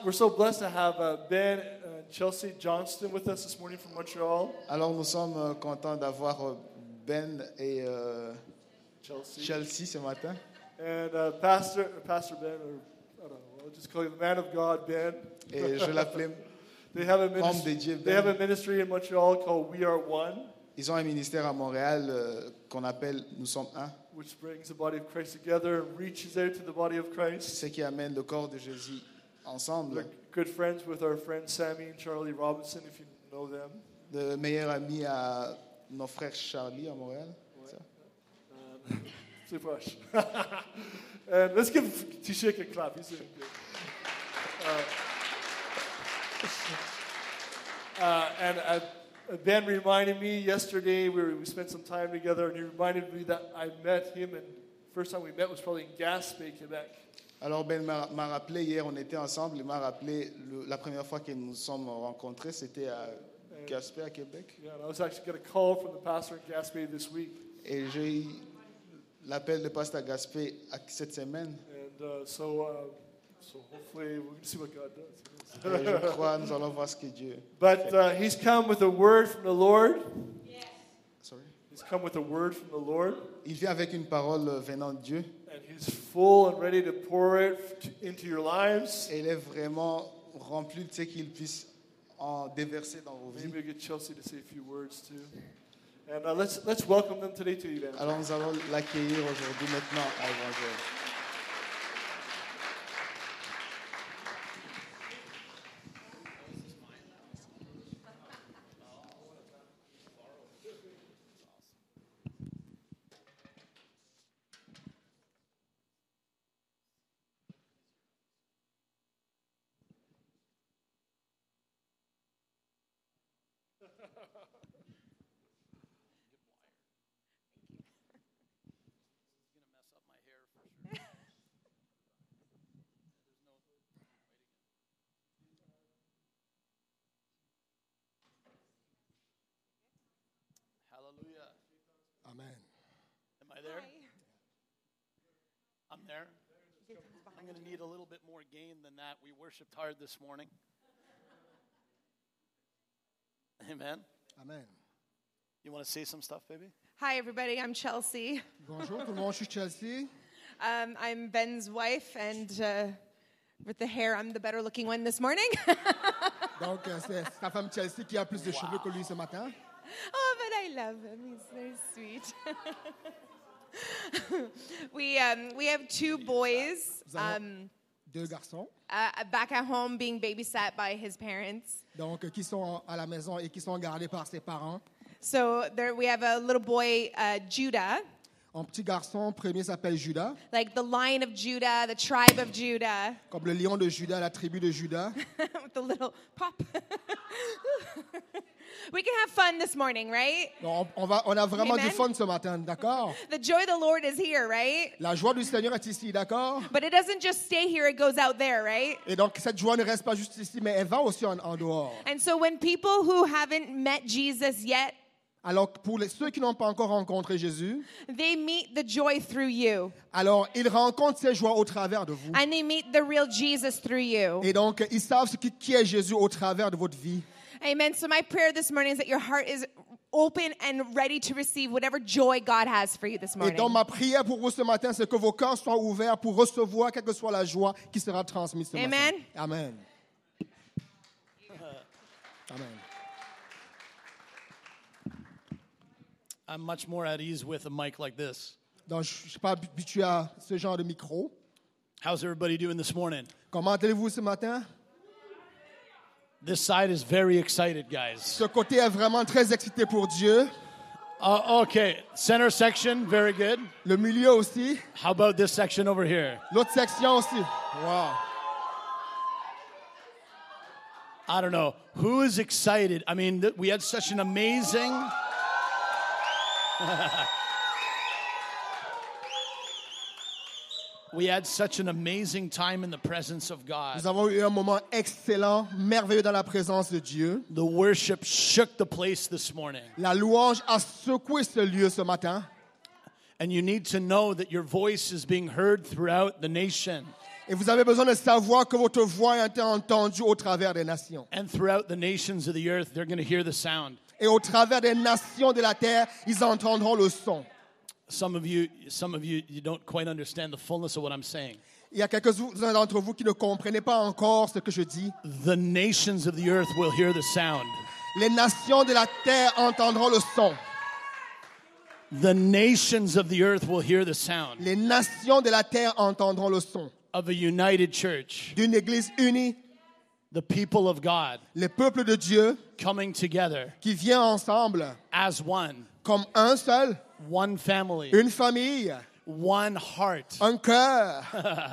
We're so blessed to have Ben and Chelsea Johnston with us this morning from Montreal. Alors nous sommes contents d'avoir Ben et Chelsea ce matin. And Pastor Ben, or I don't know, I'll just call you the man of God, Ben. Et je l'appelais They have a homme de ministry. Dieu, They have a Ben. ministry in Montreal called We Are One, Ils ont un ministère à Montréal qu'on appelle Nous sommes un. which brings the body of Christ together and reaches out to the body of Christ. C'est ce qui amène le corps de Jésus ensemble. They're good friends with our friends Sammy and Charlie Robinson, if you know them. De meilleurs amis à nos frères Charlie à Montréal. C'est ça? C'est proche. And let's give Tishik a clap. He's doing good. And Ben reminded me yesterday, we spent some time together, and he reminded me that I met him, and first time we met was probably in Gaspé, Quebec. Alors Ben m'a rappelé, hier on était ensemble, il m'a rappelé la première fois que nous sommes rencontrés, c'était à Gaspé, à Québec. Yeah, and I was actually going to call from the pastor in Gaspé this week. Et j'ai eu l'appel de pasteur Gaspé cette semaine. And so hopefully we're going to see what God does. Et je crois, nous allons voir ce que Dieu But he's come with a word from the Lord. Sorry. He's come with a word from the Lord. Il vient avec une parole venant de Dieu. And he's full and ready to pour it into your lives. Et il est vraiment rempli de ce qu'il puisse en déverser dans vos vies. Maybe we get Chelsea to say a few words too. And let's welcome them today to Evangelism. Alors nous allons l'accueillir aujourd'hui maintenant à Évangile. Hallelujah. Amen. Am I there? I'm there. I'm going to need a little bit more gain than that. We worshiped hard this morning. Amen. Amen. You want to say some stuff, baby? Hi, everybody. I'm Chelsea. Bonjour tout le monde, je suis Chelsea. I'm Ben's wife, and with the hair, I'm the better looking one this morning. Donc, c'est sa femme Chelsea qui a plus de cheveux que lui ce matin. Oh, but I love him. He's very sweet. We have two boys Nous avons deux garçons, back at home being babysat by his parents. donc qui sont à la maison et qui sont gardés par ses parents. So there we have a little boy, Judah, Un petit garçon, premier s'appelle Judas, like the Lion of Judah, the tribe of Judah, comme le lion de Judas, la tribu de Judas. with the little pop. We can have fun this morning, right? Donc, on a vraiment Amen. du fun ce matin, d'accord? The joy of the Lord is here, right? La joie du Seigneur est ici, d'accord? But it doesn't just stay here, it goes out there, right? Et donc, cette joie ne reste pas juste ici, mais elle va aussi en dehors. And so when people who haven't met Jesus yet, Alors, pour ceux qui n'ont pas encore rencontré Jésus, they meet the joy through you. alors, ils rencontrent ces joies au travers de vous. And they meet the real Jesus through you. Et donc, ils savent qui est Jésus au travers de votre vie. Amen. So my prayer this morning is that your heart is open and ready to receive whatever joy God has for you this Et morning. donc, ma prière pour vous ce matin, c'est que vos cœurs soient ouverts pour recevoir quelle que soit la joie qui sera transmise ce Amen. matin. Amen. Amen. I'm much more at ease with a mic like this. Donc, je ne suis pas habitué à ce genre de micro. How's everybody doing this morning? Comment allez-vous ce matin? This side is very excited, guys. Ce côté est vraiment très excité pour Dieu. Okay, center section, very good. Le milieu aussi. How about this section over here? L'autre section aussi. Wow. I don't know. Who is excited? I mean, we had such an amazing... We had such an amazing time in the presence of God. Nous avons eu un moment excellent, merveilleux dans la présence de Dieu. The worship shook the place this morning. La louange a secoué ce lieu ce matin. And you need to know that your voice is being heard throughout the nation. Et vous avez besoin de savoir que votre voix a été entendue au travers des nations. And throughout the nations of the earth, they're going to hear the sound. Et au travers des nations de la terre, ils entendront le son. Some of you, you don't quite understand the fullness of what I'm saying. Il y a quelques-uns d'entre vous qui ne comprenaient pas encore ce que je dis. The nations of the earth will hear the sound. Les nations de la terre entendront le son. The nations of the earth will hear the sound Les nations de la terre entendront le son of a united church, d'une église unie, the people of God les peuples de Dieu coming together qui vient ensemble as one, comme un seul, one family, une famille, one heart, un cœur,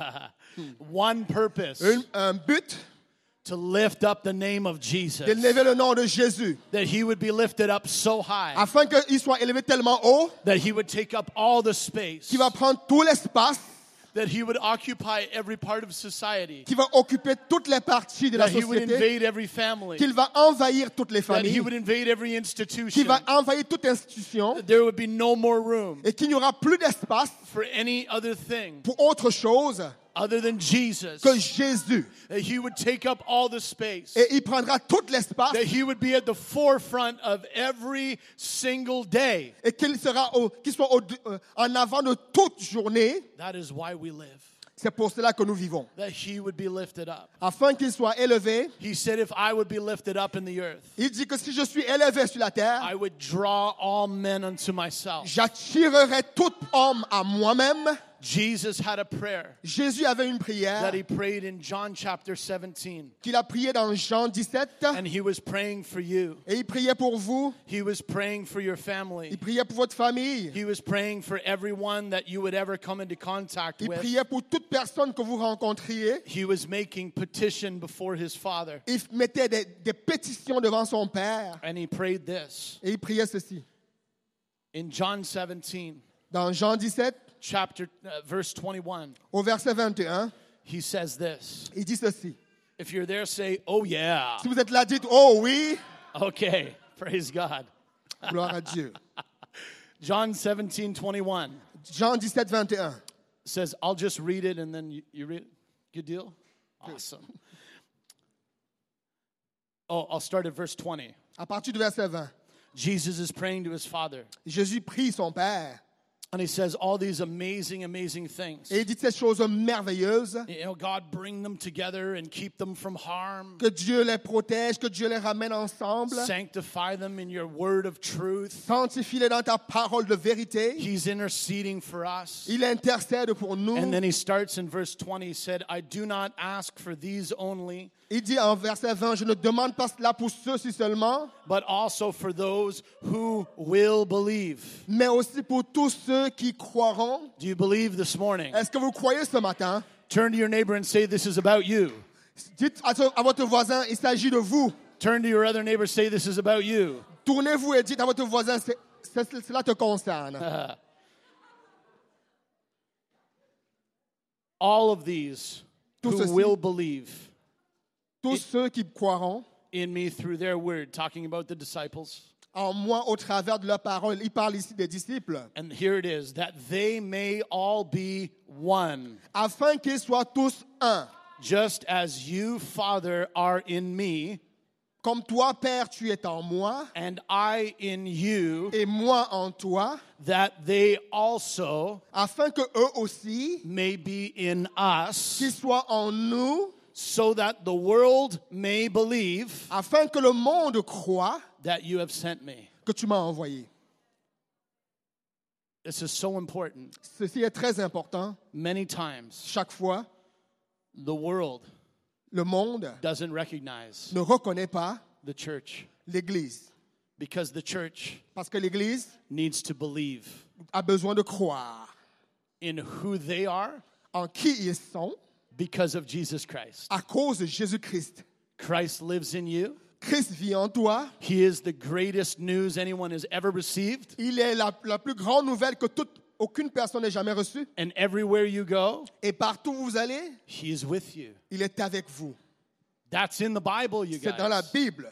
one purpose, un but to lift up the name of Jesus, d'élever le nom de Jésus, that he would be lifted up so high afin qu'il soit élevé tellement haut that he would take up all the space, qu'il va prendre tout l'espace, that he would occupy every part of society, qu'il va occuper toutes les parties de la that he would société, invade every family, qu'il va envahir toutes les that he familles, would invade every qu'il institution, va envahir toute institution that there would be no more room et qu'il n'y aura plus d'espace for any other thing pour autre chose other than Jesus, que Jésus. that he would take up all the space, Et il prendra tout l'espace that he would be at the forefront of every single day. et qu'il soit en avant de toute journée. That is why we live, C'est pour cela que nous vivons. that he would be lifted up. Afin qu'il soit élevé, He said, if I would be lifted up in the earth, il dit que si je suis élevé sur la terre, I would draw all men unto myself. j'attirerai tout homme à moi-même. Jesus had a prayer Jésus avait une prière that he prayed in John chapter 17. qu'il a priée dans Jean 17 And he was praying for you. et il priait pour vous, He was praying for your family. il priait pour votre famille, He was praying for everyone that you would ever come into contact il with. priait pour toute personne que vous rencontriez. He was making petition before his Father. Il mettait des pétitions devant son Père And he prayed this. et il priait ceci. In John 17, Dans Jean 17, verse 21, au verset 21, he says this. il dit ceci. If you're there, say, oh yeah. Si vous êtes là, dites « Oh oui, Okay, praise God. gloire à Dieu ». John 17:21 Jean 17, 21. says, I'll just read it and then you read it. Good deal? Awesome. Oh, I'll start at verse 20. À partir du verset 20, Jesus is praying to his Father. Jésus prie son Père And he says all these amazing, amazing things. et il dit ces choses merveilleuses. You know, God, bring them together and keep them from harm. Que Dieu les protège, que Dieu les ramène ensemble. Sanctify them in your word of truth. Sanctifie-les dans ta parole de vérité. He's interceding for us. Il intercède pour nous. And then he starts in verse 20. He said, I do not ask for these only, Il dit en verset 20, je ne demande pas cela pour ceux-ci seulement, but also for those who will believe. mais aussi pour tous ceux qui croiront. Do you believe this morning? Est-ce que vous croyez ce matin? Turn to your neighbor and say, this is about you. Dites à votre voisin, il s'agit de vous. Turn to your other neighbor, say, this is about you. Tournez-vous et dites à votre voisin, cela te concerne. All of these Tout who ceci. will believe Tous ceux qui croiront in me through their word, talking about the disciples. en moi au travers de leur parole. Il parle ici des disciples. And here it is, that they may all be one, Afin qu'ils soient tous un. just as you, Father, are in me, Comme toi, Père, tu es en moi, and I in you, et moi en toi, that they also afin que eux aussi, may be in us, qu'ils soient en nous, so that the world may believe afin que le monde croie that you have sent me. que tu m'as envoyé. This is so important. Ceci est très important. Many times, Chaque fois, the world le monde doesn't recognize ne reconnaît pas the church l'Église. because the church Parce que l'Église needs to believe a besoin de croire in who they are en qui ils sont because of Jesus Christ. à cause de Jésus-Christ. Christ lives in you. Christ vit en toi. He is the greatest news anyone has ever received. Il est la plus grande nouvelle que aucune personne n'ait jamais reçue. And everywhere you go, Et partout où vous allez, He is with you. il est avec vous. That's in the Bible, you C'est dans la guys. Bible.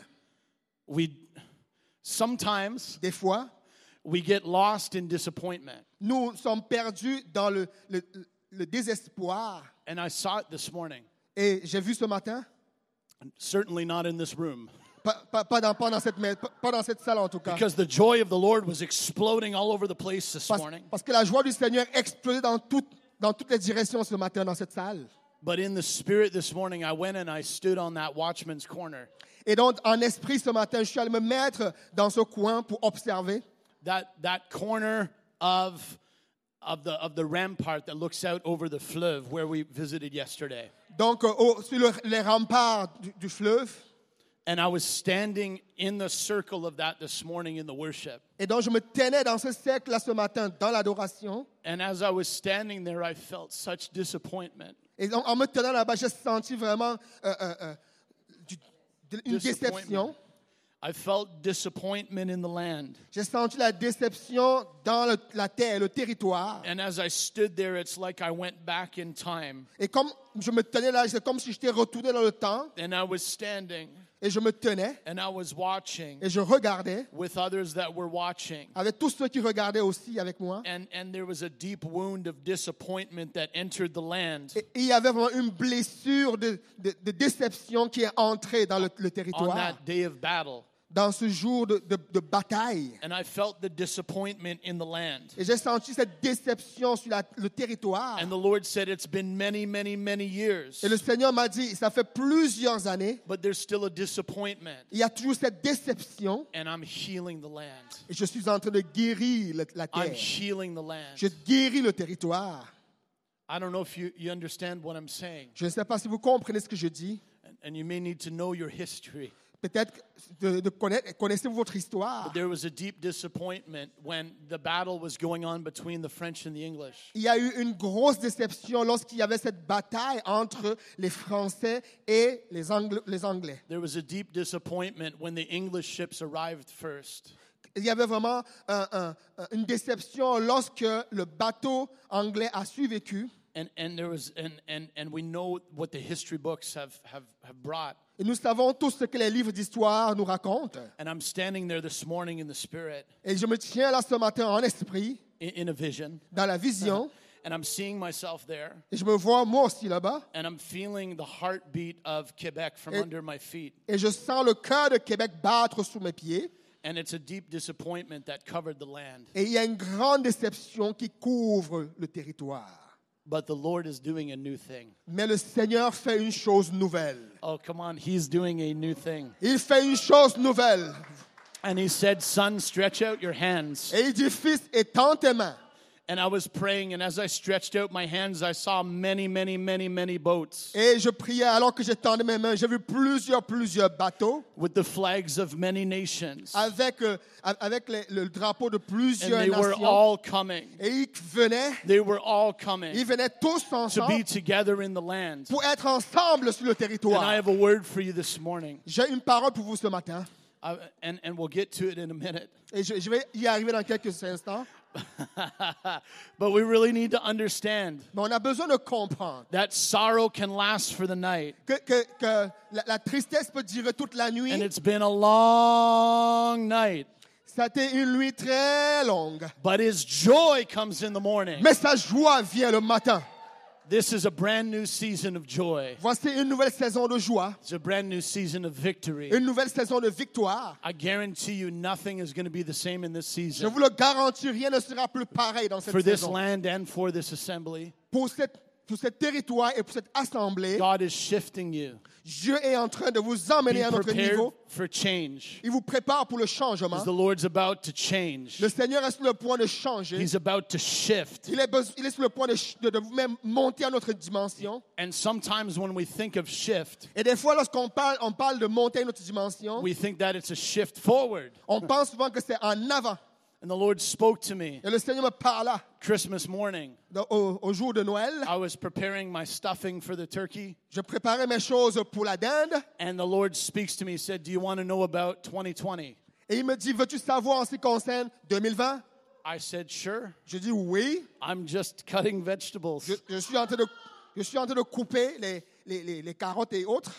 Sometimes Des fois, we get lost in disappointment. nous sommes perdus dans le désespoir. And I saw it this morning. Et j'ai vu ce matin, Certainly not in this room. pas dans cette salle en tout cas, Because the joy of the Lord was exploding all over the place this morning. parce que la joie du Seigneur explosait dans toutes les directions ce matin dans cette salle. But in the spirit this morning, I went and I stood on that watchman's corner. Et donc, en esprit, ce matin, je suis allé me mettre dans ce coin pour observer. That corner of the rampart that looks out over the fleuve where we visited yesterday. Donc, sur les remparts du fleuve. And I was standing in the circle of that this morning in the worship. Et donc, je me tenais dans ce cercle-là ce matin, dans l'adoration. And as I was standing there, I felt such disappointment. Et donc, en me tenant là-bas, j'ai senti vraiment une déception. I felt disappointment in the land. J'ai senti la déception dans la terre, le territoire. And as I stood there, it's like I went back in time. Et comme je me tenais là, c'est comme si j'étais retourné dans le temps. And I was standing. Et je me tenais. And I was watching. Et je regardais. With others that were watching. Avec tous ceux qui regardaient aussi avec moi. And there was a deep wound of disappointment that entered the land. Et il y avait vraiment une blessure de déception qui est entrée dans le territoire. On that day of battle. Dans ce jour de bataille. And I felt the disappointment in the land. Et j'ai senti cette déception sur le territoire. And the Lord said it's been many, many, many years. Et le Seigneur m'a dit, ça fait plusieurs années. But there's still a disappointment. Il y a toujours cette déception. And I'm healing the land. Et je suis en train de guérir la terre. I'm healing the land. Je guéris le territoire. I don't know if you understand what I'm saying. Je ne sais pas si vous comprenez ce que je dis. And you may need to know your history. Peut-être connaissez-vous votre histoire. But there was a deep disappointment when the battle was going on between the French and the English. Il y a eu une grosse déception lorsqu'il y avait cette bataille entre les Français et les Anglais. There was a deep disappointment when the English ships arrived first. Il y avait vraiment une déception lorsque le bateau anglais a survécu. And there was and we know what the history books have brought. Et nous savons tous ce que les livres d'histoire nous racontent. And I'm standing there this morning in the spirit. Et je me tiens là ce matin en esprit. In a vision. Dans la vision. And I'm seeing myself there. Et je me vois moi aussi là-bas. And I'm feeling the heartbeat of Quebec from under my feet. Et je sens le cœur de Québec battre sous mes pieds. And it's a deep disappointment that covered the land. Et il y a une grande déception qui couvre le territoire. But the Lord is doing a new thing. Mais le Seigneur fait une chose nouvelle. Oh, come on, He's doing a new thing. Il fait une chose nouvelle. And He said, son, stretch out your hands. Et il dit, fils, étends tes mains. And I was praying, and as I stretched out my hands, I saw many, many, many, many boats. Et je priais alors que j'étendais mes mains. J'ai vu plusieurs bateaux. With the flags of many nations. Avec le drapeau de plusieurs and they were nations. all coming. Et ils venaient. They were all coming. Ils venaient tous To ensemble be together in the land. pour être ensemble sur le territoire. And I have a word for you this morning. J'ai une parole pour vous ce matin. And we'll get to it in a minute. Et je vais y arriver dans quelques instants. But we really need to understand Mais on a besoin de comprendre that sorrow can last for the night. que la tristesse peut durer toute la nuit. And it's been a long night. Ça a été une nuit très longue. But His joy comes in the morning. Mais sa joie vient le matin. This is a brand new season of joy. Voici une nouvelle saison de joie. It's a brand new season of victory. Une nouvelle saison de victoire. I guarantee you nothing is going to be the same in this Je season. vous le garantis, rien ne sera plus pareil dans cette For this saison. land and for this assembly, Pour ce territoire et pour cette assemblée, God is shifting you. Dieu est en train de vous emmener Be à notre prepared niveau. for change. Il vous prépare pour le changement. Because the Lord's about to change. Le Seigneur est sur le point de changer. He's about to shift. Il est sur le point de vous-même monter à notre dimension. And sometimes when we think of shift, Et des fois, lorsqu'on parle de monter à notre dimension, we think that it's a shift forward. on pense souvent que c'est en avant. And the Lord spoke to me Et le Seigneur me parla Christmas morning. au jour de Noël. I was preparing my stuffing for the turkey. Je préparais mes choses pour la dinde. And the Lord speaks to me. He said, do you want to know about 2020? Et il me dit, veux-tu savoir en ce qui concerne 2020? I said, sure. Je dis oui. I'm just cutting vegetables. Je suis en train de couper les carottes et autres.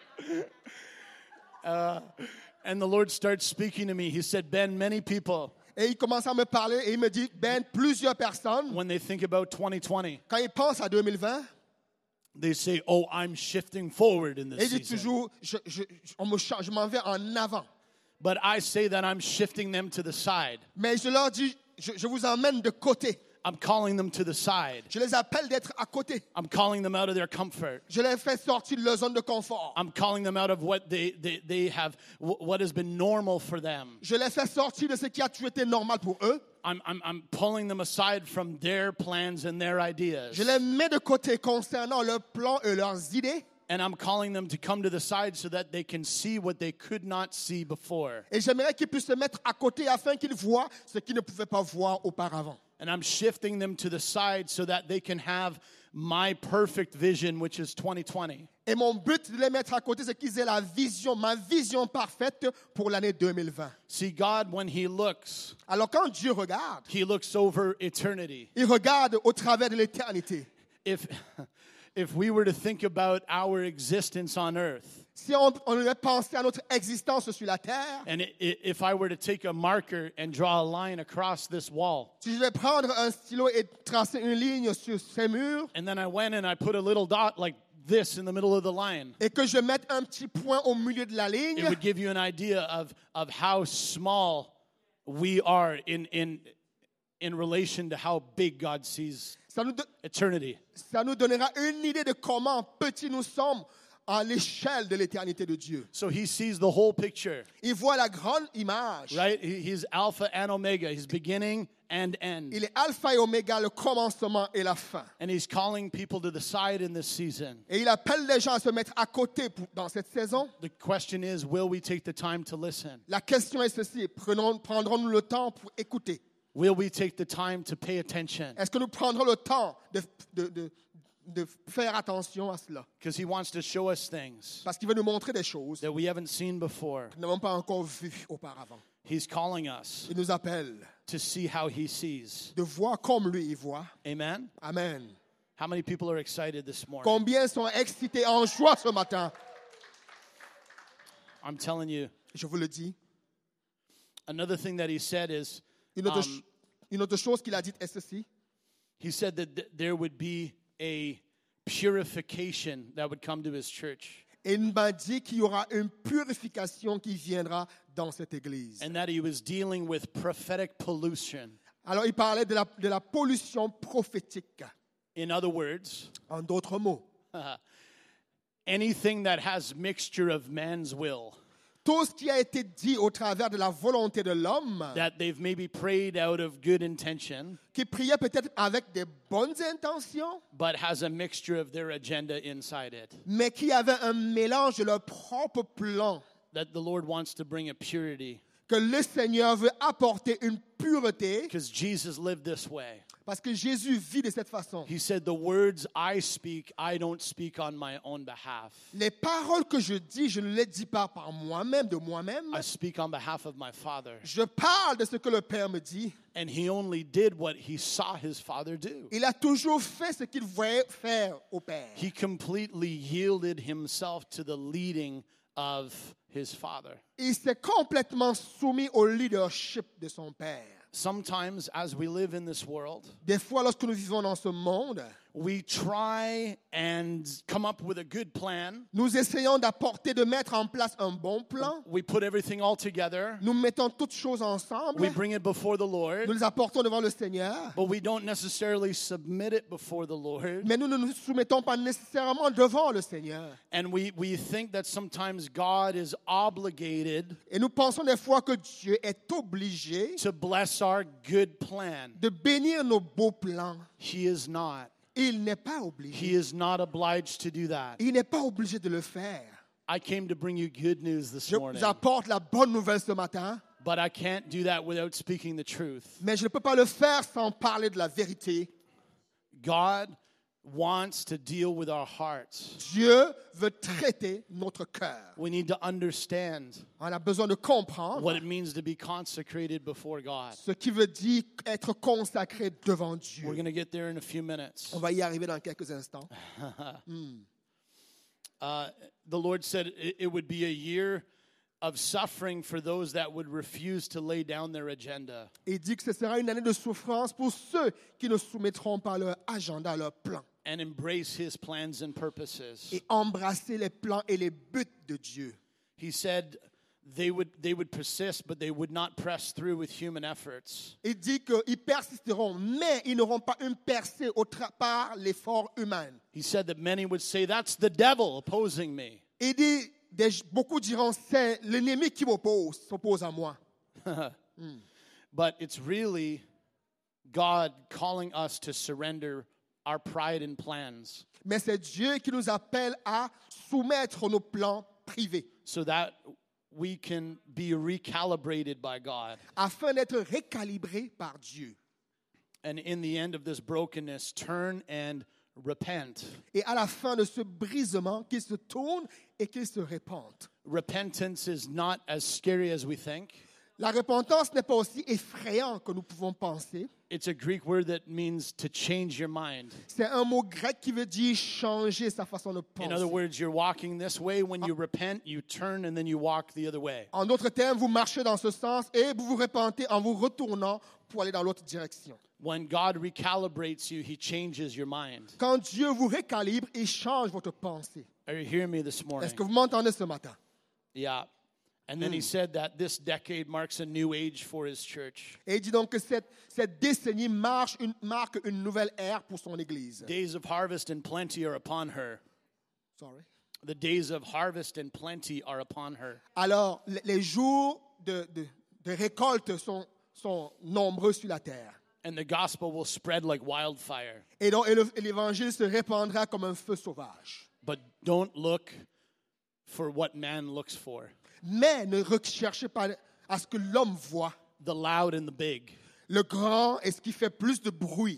And the Lord starts speaking to me. He said, Ben, many people Et il commence à me parler et il me dit, Ben, plusieurs personnes, when they think about 2020, quand ils pensent à 2020, they say, "Oh, I'm shifting forward in et this il dit season." toujours, je m'en vais en avant. But I say that I'm shifting them to the side. Mais je leur dis, je vous emmène de côté. I'm calling them to the side. Je les appelle d'être à côté. I'm calling them out of their comfort. Je les fais sortir de leur zone de confort. I'm calling them out of what they have, what has been normal for them. Je les fais sortir de ce qui a toujours été normal pour eux. I'm pulling them aside from their plans and their ideas. Je les mets de côté concernant leurs plans et leurs idées. And I'm calling them to come to the side so that they can see what they could not see before. Et j'aimerais qu'ils puissent se mettre à côté afin qu'ils voient ce qu'ils ne pouvaient pas voir auparavant. And I'm shifting them to the side so that they can have my perfect vision, which is 2020. Et mon but de les mettre à côté, c'est qu'ils aient la vision, ma vision parfaite pour l'année 2020. See, God, when He looks, Alors quand Dieu regarde, He looks over eternity. il regarde au travers de l'éternité. If we were to think about our existence on earth, Si on devait penser à notre existence sur la terre, and if I were to take a marker and draw a line across this wall, si je vais prendre un stylo et tracer une ligne sur ces murs, and then I went and I put a little dot like this in the middle of the line, et que je mette un petit point au milieu de la ligne, it would give you an idea of how small we are in relation to how big God sees eternity. Ça nous donnera une idée de comment petits nous sommes à l'échelle de l'éternité de Dieu. So He sees the whole picture, Il voit la grande image. right? He's Alpha and Omega. He's beginning and end. Il est alpha et oméga, le commencement et la fin. And He's calling people to the side in this season. Et il appelle les gens à se mettre à côté dans cette saison. The question is, will we take the time to listen? La question est ceci, prendrons-nous le temps pour écouter? Will we take the time to pay attention? Est-ce que nous prendrons le temps de faire attention à cela? Because He wants to show us things Parce qu'il veut nous montrer des choses that we haven't seen before. que nous n'avons pas encore vues auparavant. He's calling us Il nous appelle to see how He sees. de voir comme lui il voit. Amen? Amen. How many people are excited this morning? Combien sont excités en joie ce matin? I'm telling you. Je vous le dis. Another thing that He said is, Une autre chose qu'il a dit est ceci. He said that there would be a purification that would come to His church. Et il m'a dit qu'il y aura une purification qui viendra dans cette église. And that He was dealing with prophetic pollution. Alors il parlait de la pollution prophétique. In other words, En d'autres mots, anything that has mixture of man's will, tout ce qui a été dit au travers de la volonté de l'homme, that they've maybe prayed out of good intention, qui priait peut-être avec des bonnes intentions, but has a mixture of their agenda inside it, mais qui avait un mélange de leur propre plan, that the Lord wants to bring a purity. que le Seigneur veut apporter une pureté, Because Jesus lived this way. parce que Jésus vit de cette façon. He said, the words I speak, I don't speak on my own behalf. Les paroles que je dis, je ne les dis pas par moi-même, de moi-même. I speak on behalf of my Father. Je parle de ce que le Père me dit. And He only did what He saw His Father do. Il a toujours fait ce qu'il voyait faire au Père. He completely yielded Himself to the leading of His Father. Il s'est complètement soumis au leadership de son Père. Sometimes, as we live in this world, Des fois, lorsque nous vivons dans ce monde, we try and come up with a good plan. nous essayons de mettre en place un bon plan. We put everything all together. Nous mettons toutes choses ensemble. We bring it before the Nous Lord, les apportons devant le Seigneur. but we don't necessarily submit it before the Lord. Mais nous ne nous soumettons pas nécessairement devant le Seigneur. And we think that sometimes God is obligated Et nous pensons des fois que Dieu est obligé to bless our good plan. de bénir nos beaux plans. He is not. Il n'est pas He obligé. is not obliged to do that. Il n'est pas obligé de le faire. I came to bring you good news this Je morning, vous apporte la bonne nouvelle ce matin, but I can't do that without speaking the truth. mais je ne peux pas le faire sans parler de la vérité. God wants to deal with our hearts. Dieu veut traiter notre cœur. We need to understand On a besoin de comprendre what it means to be consecrated before God. ce qui veut dire être consacré devant Dieu. We're going to get there in a few minutes. On va y arriver dans quelques instants. The Lord said it would be a year of suffering for those that would refuse to lay down their agenda. Il dit que ce sera une année de souffrance pour ceux qui ne soumettront pas leur agenda, leur plan. And embrace his plans and purposes. Et embrasser les plans et les buts de Dieu. He said they would persist, but they would not press through with human efforts. Il dit qu'ils persisteront, mais ils n'auront pas une percée par l'effort humain. He said that many would say, that's the devil opposing me. Il dit, beaucoup diront, c'est l'ennemi qui s'oppose à moi. But it's really God calling us to surrender our pride and plans Mais c'est Dieu qui nous appelle à soumettre nos plans privés so that we can be recalibrated by God. afin d'être récalibrés par Dieu. And in the end of this brokenness, turn and repent. Et à la fin de ce brisement, qu'ils se tournent et qu'ils se répandent. Repentance is not as scary as we think. La repentance n'est pas aussi effrayant que nous pouvons penser. It's a Greek word that means to change your mind. C'est un mot grec qui veut dire changer sa façon de penser. In other words, you're walking this way. When you repent, you turn and then you walk the other way. En d'autres termes, vous marchez dans ce sens et vous vous repentez en vous retournant pour aller dans l'autre direction. When God recalibrates you, he changes your mind. Quand Dieu vous récalibre, il change votre pensée. Are you hearing me this morning? Est-ce que vous m'entendez ce matin? Yeah. And then he said that this decade marks a new age for his church. Et il dit donc que cette décennie marque une nouvelle ère pour son Église. Days of harvest and plenty are upon her. Sorry. The days of harvest and plenty are upon her. Alors, les jours de récolte sont nombreux sur la terre. And the gospel will spread like wildfire. Et donc, l'évangile se répandra comme un feu sauvage. But don't look for what man looks for. Mais ne recherchez pas à ce que l'homme voit. The loud and the big. Le grand est ce qui fait plus de bruit.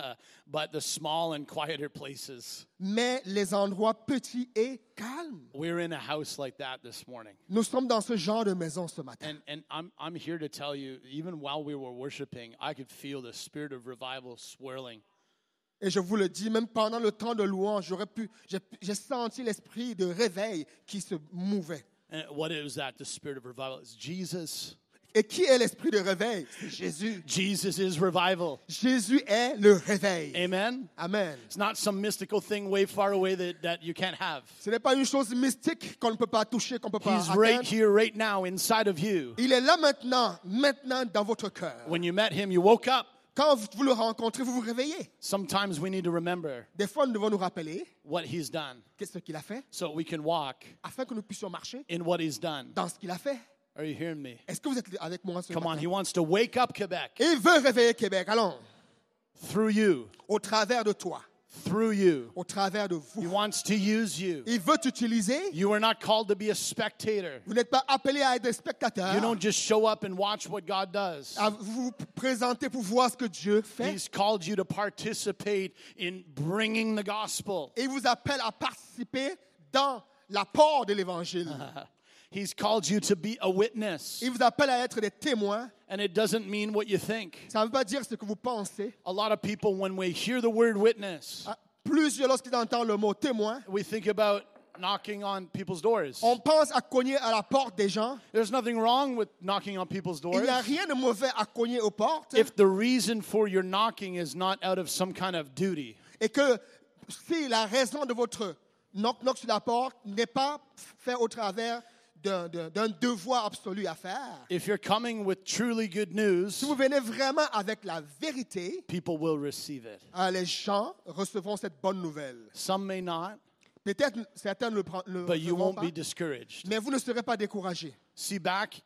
But the small and quieter places. Mais les endroits petits et calmes. We're in a house like that this morning. Nous sommes dans ce genre de maison ce matin. And I'm here to tell you, even while we were worshiping, I could feel the spirit of revival swirling. Et je vous le dis, même pendant le temps de louange, j'ai senti l'esprit de réveil qui se mouvait. And what is that? The spirit of revival. It's Jesus. Et qui est l'esprit de réveil? C'est Jésus. Jesus is revival. Jésus est le réveil. Amen. Amen. It's not some mystical thing way far away that you can't have. Ce n'est pas une chose mystique qu'on ne peut pas toucher, qu'on ne peut pas He's right atteindre. here, right now, inside of you. Il est là maintenant dans votre cœur. When you met him, you woke up. Quand vous le rencontrez, vous vous réveillez. Sometimes we need to remember Des fois, nous devons nous rappeler what he's done qu'est-ce qu'il a fait so we can walk afin que nous puissions marcher in what he's done. dans ce qu'il a fait. Are you hearing me? Est-ce que vous êtes avec moi ce Come on, matin? he wants to wake up Quebec Il veut réveiller Québec. Allons, through you, au travers de toi, through you. au travers de He vous. wants to use you. Il veut t'utiliser. You are not called to be a spectator. Vous n'êtes pas appelé à être des spectateurs, You don't just show up and watch what God does. à vous présenter pour voir ce que Dieu fait. He's called you to participate in bringing the gospel. Et il vous appelle à participer dans l'apport de l'Évangile. He's called you to be a witness. Il vous appelle à être des témoins. And it doesn't mean what you think. Ça ne veut pas dire ce que vous pensez. A lot of people, when we hear the word witness, Plusieurs, lorsqu'ils entendent le mot témoin, we think about knocking on people's doors. on pense à cogner à la porte des gens. There's nothing wrong with knocking on people's Il doors. n'y a rien de mauvais à cogner aux portes. If the reason for your knocking is not out of some kind of duty, Et que si la raison de votre knock sur la porte n'est pas fait au travers d'un devoir absolu à faire. if you're coming with truly good news, Si vous venez vraiment avec la vérité, people will receive it. les gens recevront cette bonne nouvelle. Some may not, Peut-être certains ne le but you recevront won't pas, be discouraged. mais vous ne serez pas découragés. See, back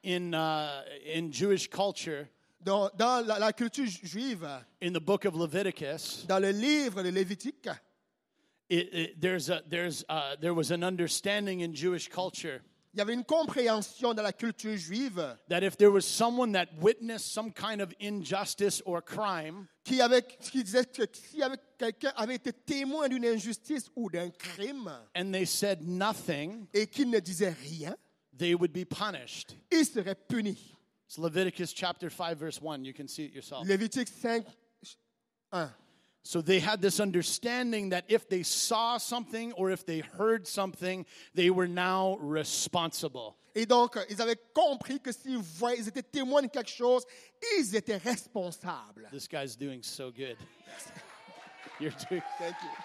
in Jewish culture, Dans la culture juive, in the book of Leviticus, dans le livre de Lévitique, there was an understanding in Jewish culture il y avait une compréhension dans la culture juive that if there was someone that witnessed some kind of injustice or crime, qui disait que si quelqu'un avait été témoin d'une injustice ou d'un crime and they said nothing, et qu'il ne disait rien, they would be punished. il serait puni. It's Leviticus chapter 5, verse 1. You can see it yourself. Lévitique 5, 1. So they had this understanding that if they saw something or if they heard something, they were now responsible. Et donc, ils avaient compris que s'ils ils étaient témoins de quelque chose, ils étaient responsables. This guy's doing so good. You're doing Thank you.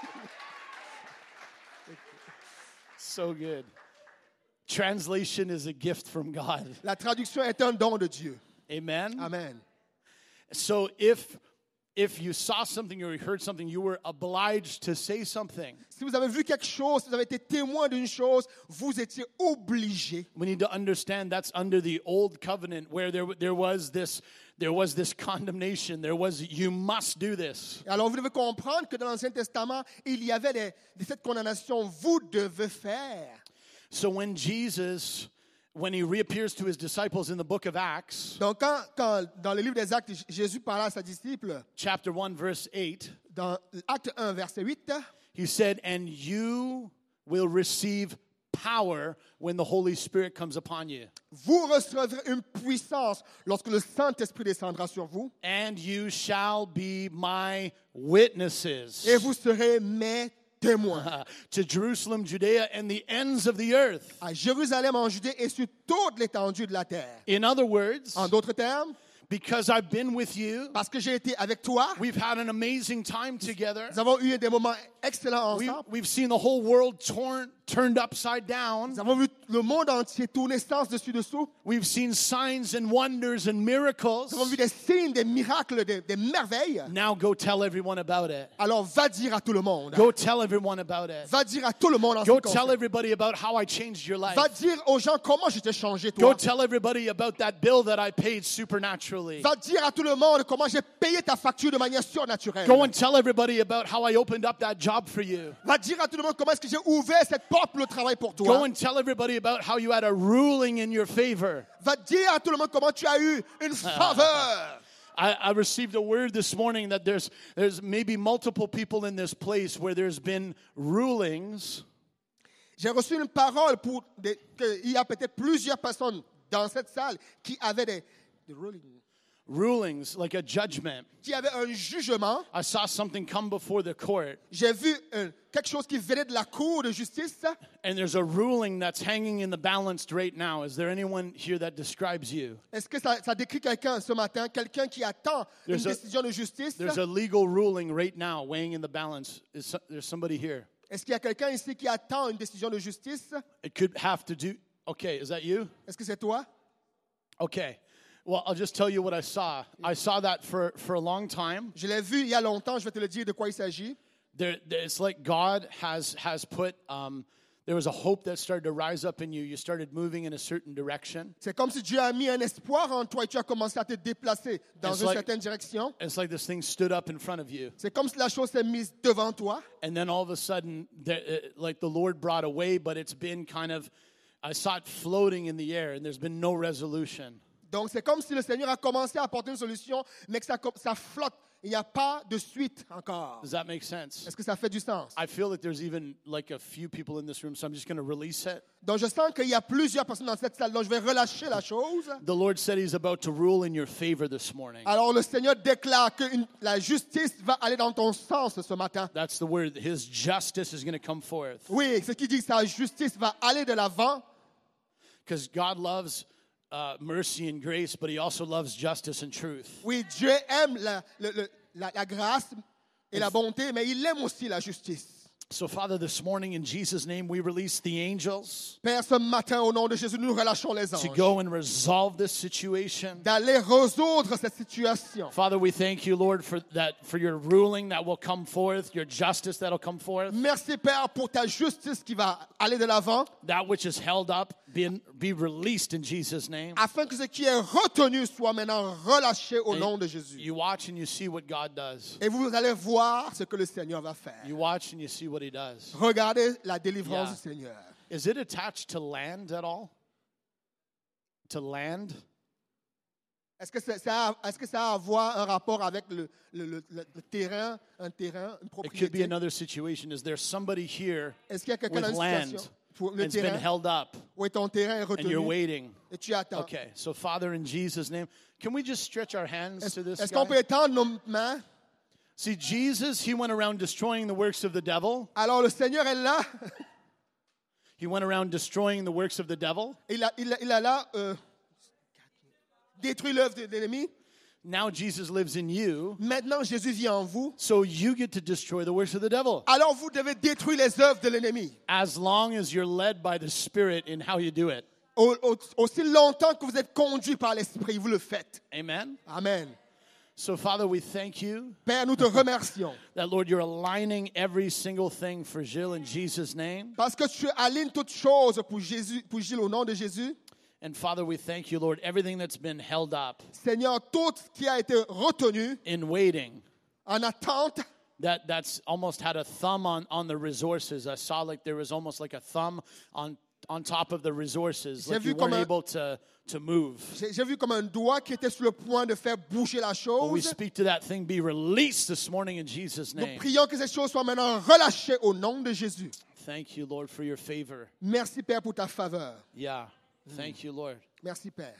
so good. Translation is a gift from God. La traduction est un don de Dieu. Amen. Amen. So if you saw something or you heard something, you were obliged to say something. Si vous avez vu quelque chose, si vous avez été témoin d'une chose, vous étiez obligé. We need to understand that's under the old covenant where there was this condemnation. There was, you must do this. Alors vous devez comprendre que dans l'Ancien Testament, il y avait cette condamnation, vous devez faire. So when he reappears to his disciples in the book of Acts, Donc quand dans le livre des Actes, Jésus parlait à ses disciples, chapter 1, verse 8, dans Acte 1, verset 8, he said, "And you will receive power when the Holy Spirit comes upon you. vous recevrez une puissance lorsque le Saint-Esprit descendra sur vous, And you shall be my witnesses." et vous serez mes témoins. To Jerusalem, Judea, and the ends of the earth. À Jérusalem, en Judée et sur toute l'étendue de la terre. In other words, En d'autres termes, because I've been with you, parce que j'ai été avec toi, we've had an amazing time together. nous avons eu des moments excellents ensemble. We've seen the whole world turned upside down. Nous avons vu le monde entier tourner sens dessus dessous. We've seen signs and wonders and miracles. Nous avons vu des signes, des miracles, des merveilles. Now go tell everyone about it. Alors va dire à tout le monde. Go tell everyone about it. Va dire à tout le monde en ce Go qui tell concerne. everybody about how I changed your life. Va dire aux gens comment je t'ai changé, Go toi. tell everybody about that bill that I paid supernaturally. Va dire à tout le monde comment j'ai payé ta facture de manière surnaturelle. Go and tell everybody about how I opened up that job for you. Va dire à tout le monde comment est-ce que j'ai ouvert cette porte pour le travail pour Go toi. and tell everybody about how you had a ruling in your favor. Va dire à tout le monde comment tu as eu une faveur. I received a word this morning that there's maybe multiple people in this place where there's been rulings. J'ai reçu une parole qu'il y a peut-être plusieurs personnes dans cette salle qui avaient des Rulings, like a judgment. qui avaient un jugement. I saw something come before the court, J'ai vu quelque chose qui venait de la cour de justice. and there's a ruling that's hanging in the balance right now. Is there anyone here that describes you? Est-ce que ça décrit quelqu'un ce matin, quelqu'un qui attend une There's a- décision de justice? There's a legal ruling right now weighing in the balance. There's somebody here. Est-ce qu'il y a quelqu'un ici qui attend une décision de justice? It could have to do. Okay, is that you? Est-ce que c'est toi? Okay. Well, I'll just tell you what I saw. I saw that for a long time. Je l'ai vu il y a longtemps, je vais te le dire de quoi il s'agit. It's like God has put. There was a hope that started to rise up in you. You started moving in a certain direction. C'est comme si Dieu a mis un espoir en toi et tu as commencé à te déplacer dans It's une like- certaine direction. It's like this thing stood up in front of you, C'est comme si la chose s'est mise devant toi. and then all of a sudden, like the Lord brought away, but it's been kind of. I saw it floating in the air, and there's been no resolution. Donc c'est comme si le Seigneur a commencé à apporter une solution, mais que ça flotte. Il n'y a pas de suite encore. Does that make sense? Est-ce que ça fait du sens? I feel like there's even like a few people in this room, so I'm just going to release it. Donc je sens qu'il y a plusieurs personnes dans cette salle, donc je vais relâcher la chose. The Lord said He's about to rule in your favor this morning. Alors le Seigneur déclare que la justice va aller dans ton sens ce matin. That's the word. His justice is going to come forth. Oui, ce qui dit que sa justice va aller de l'avant. Because God loves mercy and grace, but He also loves justice and truth. Oui, Dieu aime la grâce et la bonté, mais il aime aussi la justice. So, Father, this morning in Jesus' name, we release the angels Père, ce matin, au nom de Jésus, nous relâchons les to anges. go and resolve this situation. D'aller résoudre cette situation. Father, we thank you, Lord, for your ruling that will come forth, your justice that will come forth. Merci, Père, pour ta justice qui va aller de l'avant, That which is held up be released in Jesus' name. afin que ce qui est retenu soit maintenant relâché au nom de Jésus. You watch and you see what God does. Et vous allez voir ce que le Seigneur va faire. You watch and you see what He does. Regardez la délivrance Yeah. du Seigneur. Is it attached to land at all? To land? Est-ce que ça a à voir un rapport avec le terrain, une It could be propriété? another situation. Is there somebody here Est-ce qu'il y a quelqu'un dans with une land situation pour and le it's been terrain held up où ton terrain est and you're retenu waiting? et tu attends? Okay, so Father, in Jesus' name, can we just stretch our hands to this Est-ce qu'on guy? peut étendre nos mains? See, Jesus, he went around destroying the works of the devil. Alors le Seigneur est là. He went around destroying the works of the devil. Il a là détruit l'œuvre de l'ennemi. Now Jesus lives in you. Maintenant, Jésus vit en vous. So you get to destroy the works of the devil. Alors vous devez détruire les œuvres de l'ennemi. As long as you're led by the Spirit in how you do it. Aussi longtemps que vous êtes conduit par l'Esprit, vous le faites. Amen. Amen. So, Father, we thank you Père, nous te remercions. that, Lord, you're aligning every single thing for Gilles in Jesus' name. Parce que tu alignes toutes choses pour Gilles au nom de Jésus. And, Father, we thank you, Lord, everything that's been held up Seigneur, tout ce qui a été retenu in waiting, en attente, that's almost had a thumb on the resources. I saw like there was almost like a thumb on top of the resources, like you weren't able to move. J'ai vu comme un doigt qui était sur le point de faire bouger la Well, we chose. speak to that thing be released this morning in Jesus' Nous name. prions que ces choses soient maintenant relâchées au nom de Jésus. Thank you, Lord, for your favor. Merci Père pour ta faveur. Yeah. Thank you, Lord. Merci Père.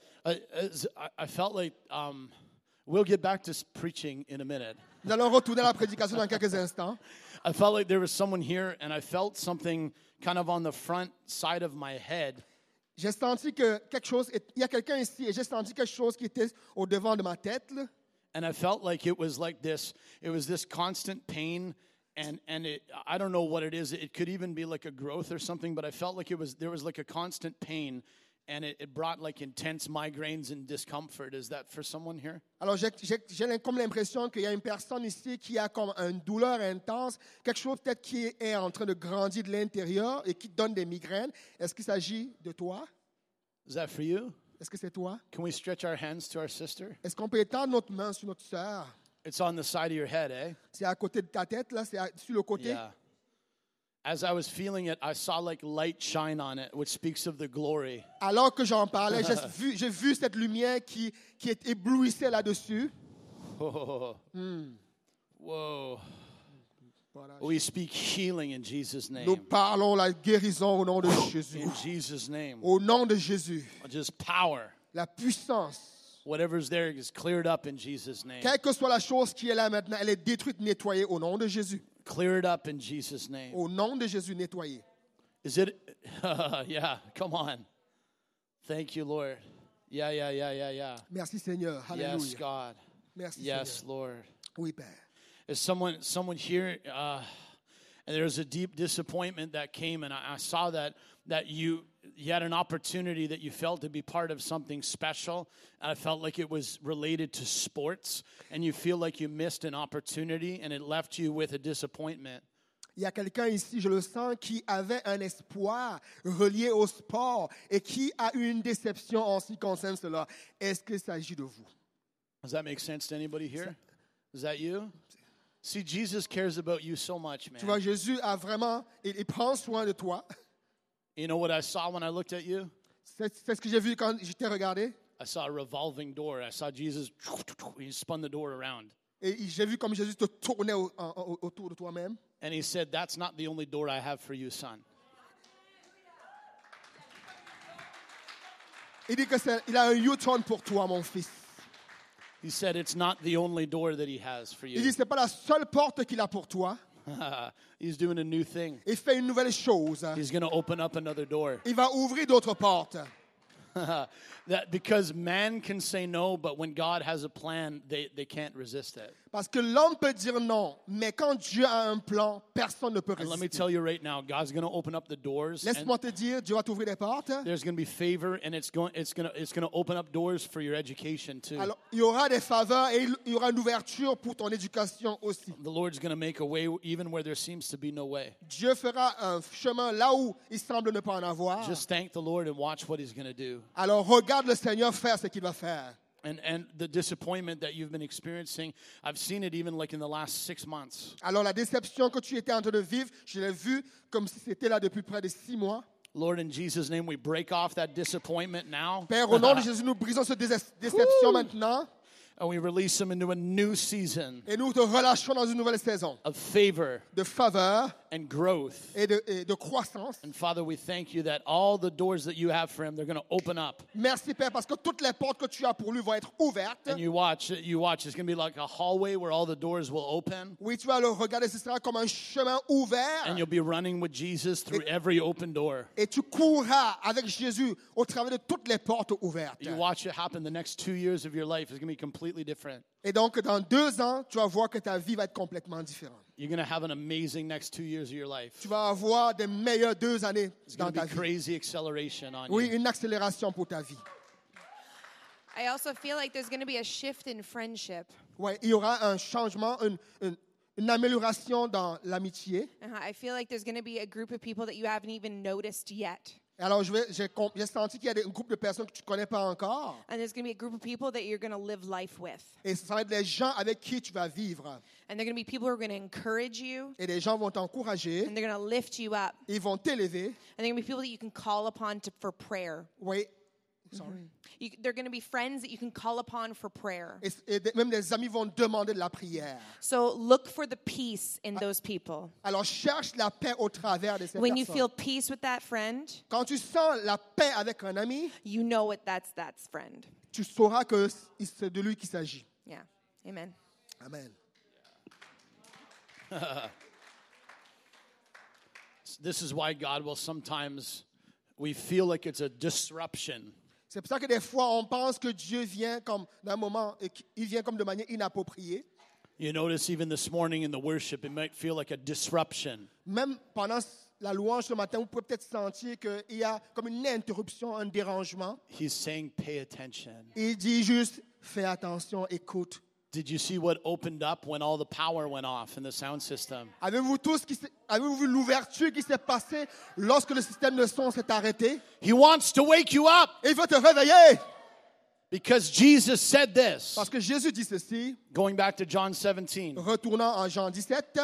I felt like we'll get back to preaching in a minute. Nous allons retourner à la prédication dans quelques instants. I felt like there was someone here, and I felt something kind of on the front side of my head. J'ai senti que quelque chose, il y a quelqu'un ici, et j'ai senti quelque chose qui était au devant de ma tête. Là. And I felt like it was this constant pain, and I don't know what it is. It could even be like a growth or something, but I felt like there was like a constant pain, and it brought like intense migraines and discomfort. Is that for someone here? Alors j'ai comme l'impression qu'il y a une personne ici qui a comme une douleur intense, quelque chose peut-être qui est en train de grandir de l'intérieur et qui donne des migraines. Est-ce qu'il s'agit de toi? Is that for you? Est-ce que c'est toi? Can we stretch our hands to our sister? Est-ce qu'on peut étendre notre main sur notre sœur? It's on the side of your head, eh? C'est à côté de ta tête, là, c'est sur le côté. Yeah. As I was feeling it, I saw like light shine on it, which speaks of the glory. Alors que j'en parlais, j'ai vu cette lumière qui éblouissait là-dessus. Oh. Whoa. Voilà. We speak healing in Jesus' name. Nous parlons la guérison au nom de Jésus. In Jesus' name. Au nom de Jésus. Just power. La puissance. Whatever's there is cleared up in Jesus' name. Quelle que soit la chose qui est là maintenant, elle est détruite, nettoyée au nom de Jésus. Clear it up in Jesus' name. Au nom de Jésus, nettoyée. Is it? Yeah, come on. Thank you, Lord. Yeah. Merci Seigneur. Hallelujah. Yes, God. Merci Yes, Seigneur. Lord. Oui, Père. Is someone here, and there was a deep disappointment that came, and I saw that you had an opportunity that you felt to be part of something special, and I felt like it was related to sports, and you feel like you missed an opportunity, and it left you with a disappointment. Il y a quelqu'un ici, je le sens, qui avait un espoir relié au sport et qui a eu une déception en ce qui concerne cela. Est-ce qu'il s'agit de vous? Does that make sense to anybody here? Is that you? See, Jesus cares about you so much, man. Tu vois, Jésus a vraiment, il prend soin de toi. You know what I saw when I looked at you? C'est ce que j'ai vu quand je t'ai regardé. I saw a revolving door. I saw Jesus, he spun the door around. Et j'ai vu comme Jésus te tournait autour de toi-même. And he said, that's not the only door I have for you, son. Il dit qu'il a un U-turn pour toi, mon fils. He said, it's not the only door that he has for Il you. dit, ce n'est pas la seule porte qu'il a pour toi. He's doing a new thing. Il fait une nouvelle chose. He's going to open up another door. Il va ouvrir d'autres portes. That because man can say no, but when God has a plan, they can't resist it. Parce que l'homme peut dire non, mais quand Dieu a un plan, personne ne peut And let me résister. tell you right now, God's going to open up the doors. Laisse-moi te dire, Dieu va t'ouvrir des portes. There's going to be favor, and it's going to open up doors for your education too. Alors, il y aura des faveurs et il y aura une ouverture pour ton éducation aussi. The Lord's going to make a way even where there seems to be no way. Dieu fera un chemin là où il semble ne pas en avoir. Just thank the Lord and watch what He's going to do. Alors regarde le Seigneur faire ce qu'il va faire. And the disappointment that you've been experiencing, I've seen it even like in the last 6 months. Alors la déception que tu étais en train de vivre, je l'ai vue comme si c'était là depuis près de 6 mois. Lord, in Jesus' name, we break off that disappointment now. Père, au nom de Jésus, nous brisons cette déception maintenant And we release them into a new season et nous te relâchons dans une nouvelle saison of favor de faveur and growth. et de croissance. And Father, we thank you that all the doors that you have for him, they're going to open up. Merci, Père, parce que toutes les portes que tu as pour lui vont être ouvertes. And you watch, it's going to be like a hallway where all the doors will open. Oui, tu vas le regarder, ce sera comme un chemin ouvert. And you'll be running with Jesus through every open door. Et tu courras avec Jésus au travers de toutes les portes ouvertes. You watch it happen. The next 2 years of your life is going to be completely different. Et donc, dans 2 ans, tu vas voir que ta vie va être complètement différente. You're going to have an amazing next 2 years of your life. Tu vas avoir des meilleures 2 années It's dans going to ta be vie. crazy acceleration on Oui, you. une accélération pour ta vie. I also feel like there's going to be a shift in friendship. Ouais, il y aura un changement, une amélioration dans l'amitié. I feel like there's going to be a group of people that you haven't even noticed yet. Alors, j'ai senti qu'il y a un groupe de personnes que tu ne connais pas encore. And there's going to be a group of people that you're going to live life with. Et ce va être les gens avec qui tu vas vivre. And they're going to be people who are going to encourage you. Et les gens vont t'encourager. And they're going to lift you up. Ils vont t'élever. And they're going to be people that you can call upon for prayer. Oui. Sorry. They're going to be friends that you can call upon for prayer. Et même les amis vont demander de la prière. So look for the peace in those people. Alors, cherche la paix au travers de ces When you personnes. feel peace with that friend, Quand tu sens la paix avec un ami, you know what that's friend. tu sauras que c'est de lui qu'il s'agit. Yeah. Amen. Amen. This is why God will sometimes, we feel like it's a disruption. C'est pour ça que des fois, on pense que Dieu vient comme d'un moment, il vient comme de manière inappropriée. You notice even this morning in the worship, it might feel like a disruption. Même pendant la louange ce matin, vous pouvez peut-être sentir qu'il y a comme une interruption, un dérangement. He's saying, pay attention. Il dit juste, fais attention, écoute. Did you see what opened up when all the power went off in the sound system? Avez-vous vu l'ouverture qui s'est passée lorsque le système de son s'est arrêté? He wants to wake you up Il veut te réveiller. because Jesus said this. Parce que Jésus dit ceci, Going back to John 17, retournant en Jean 17,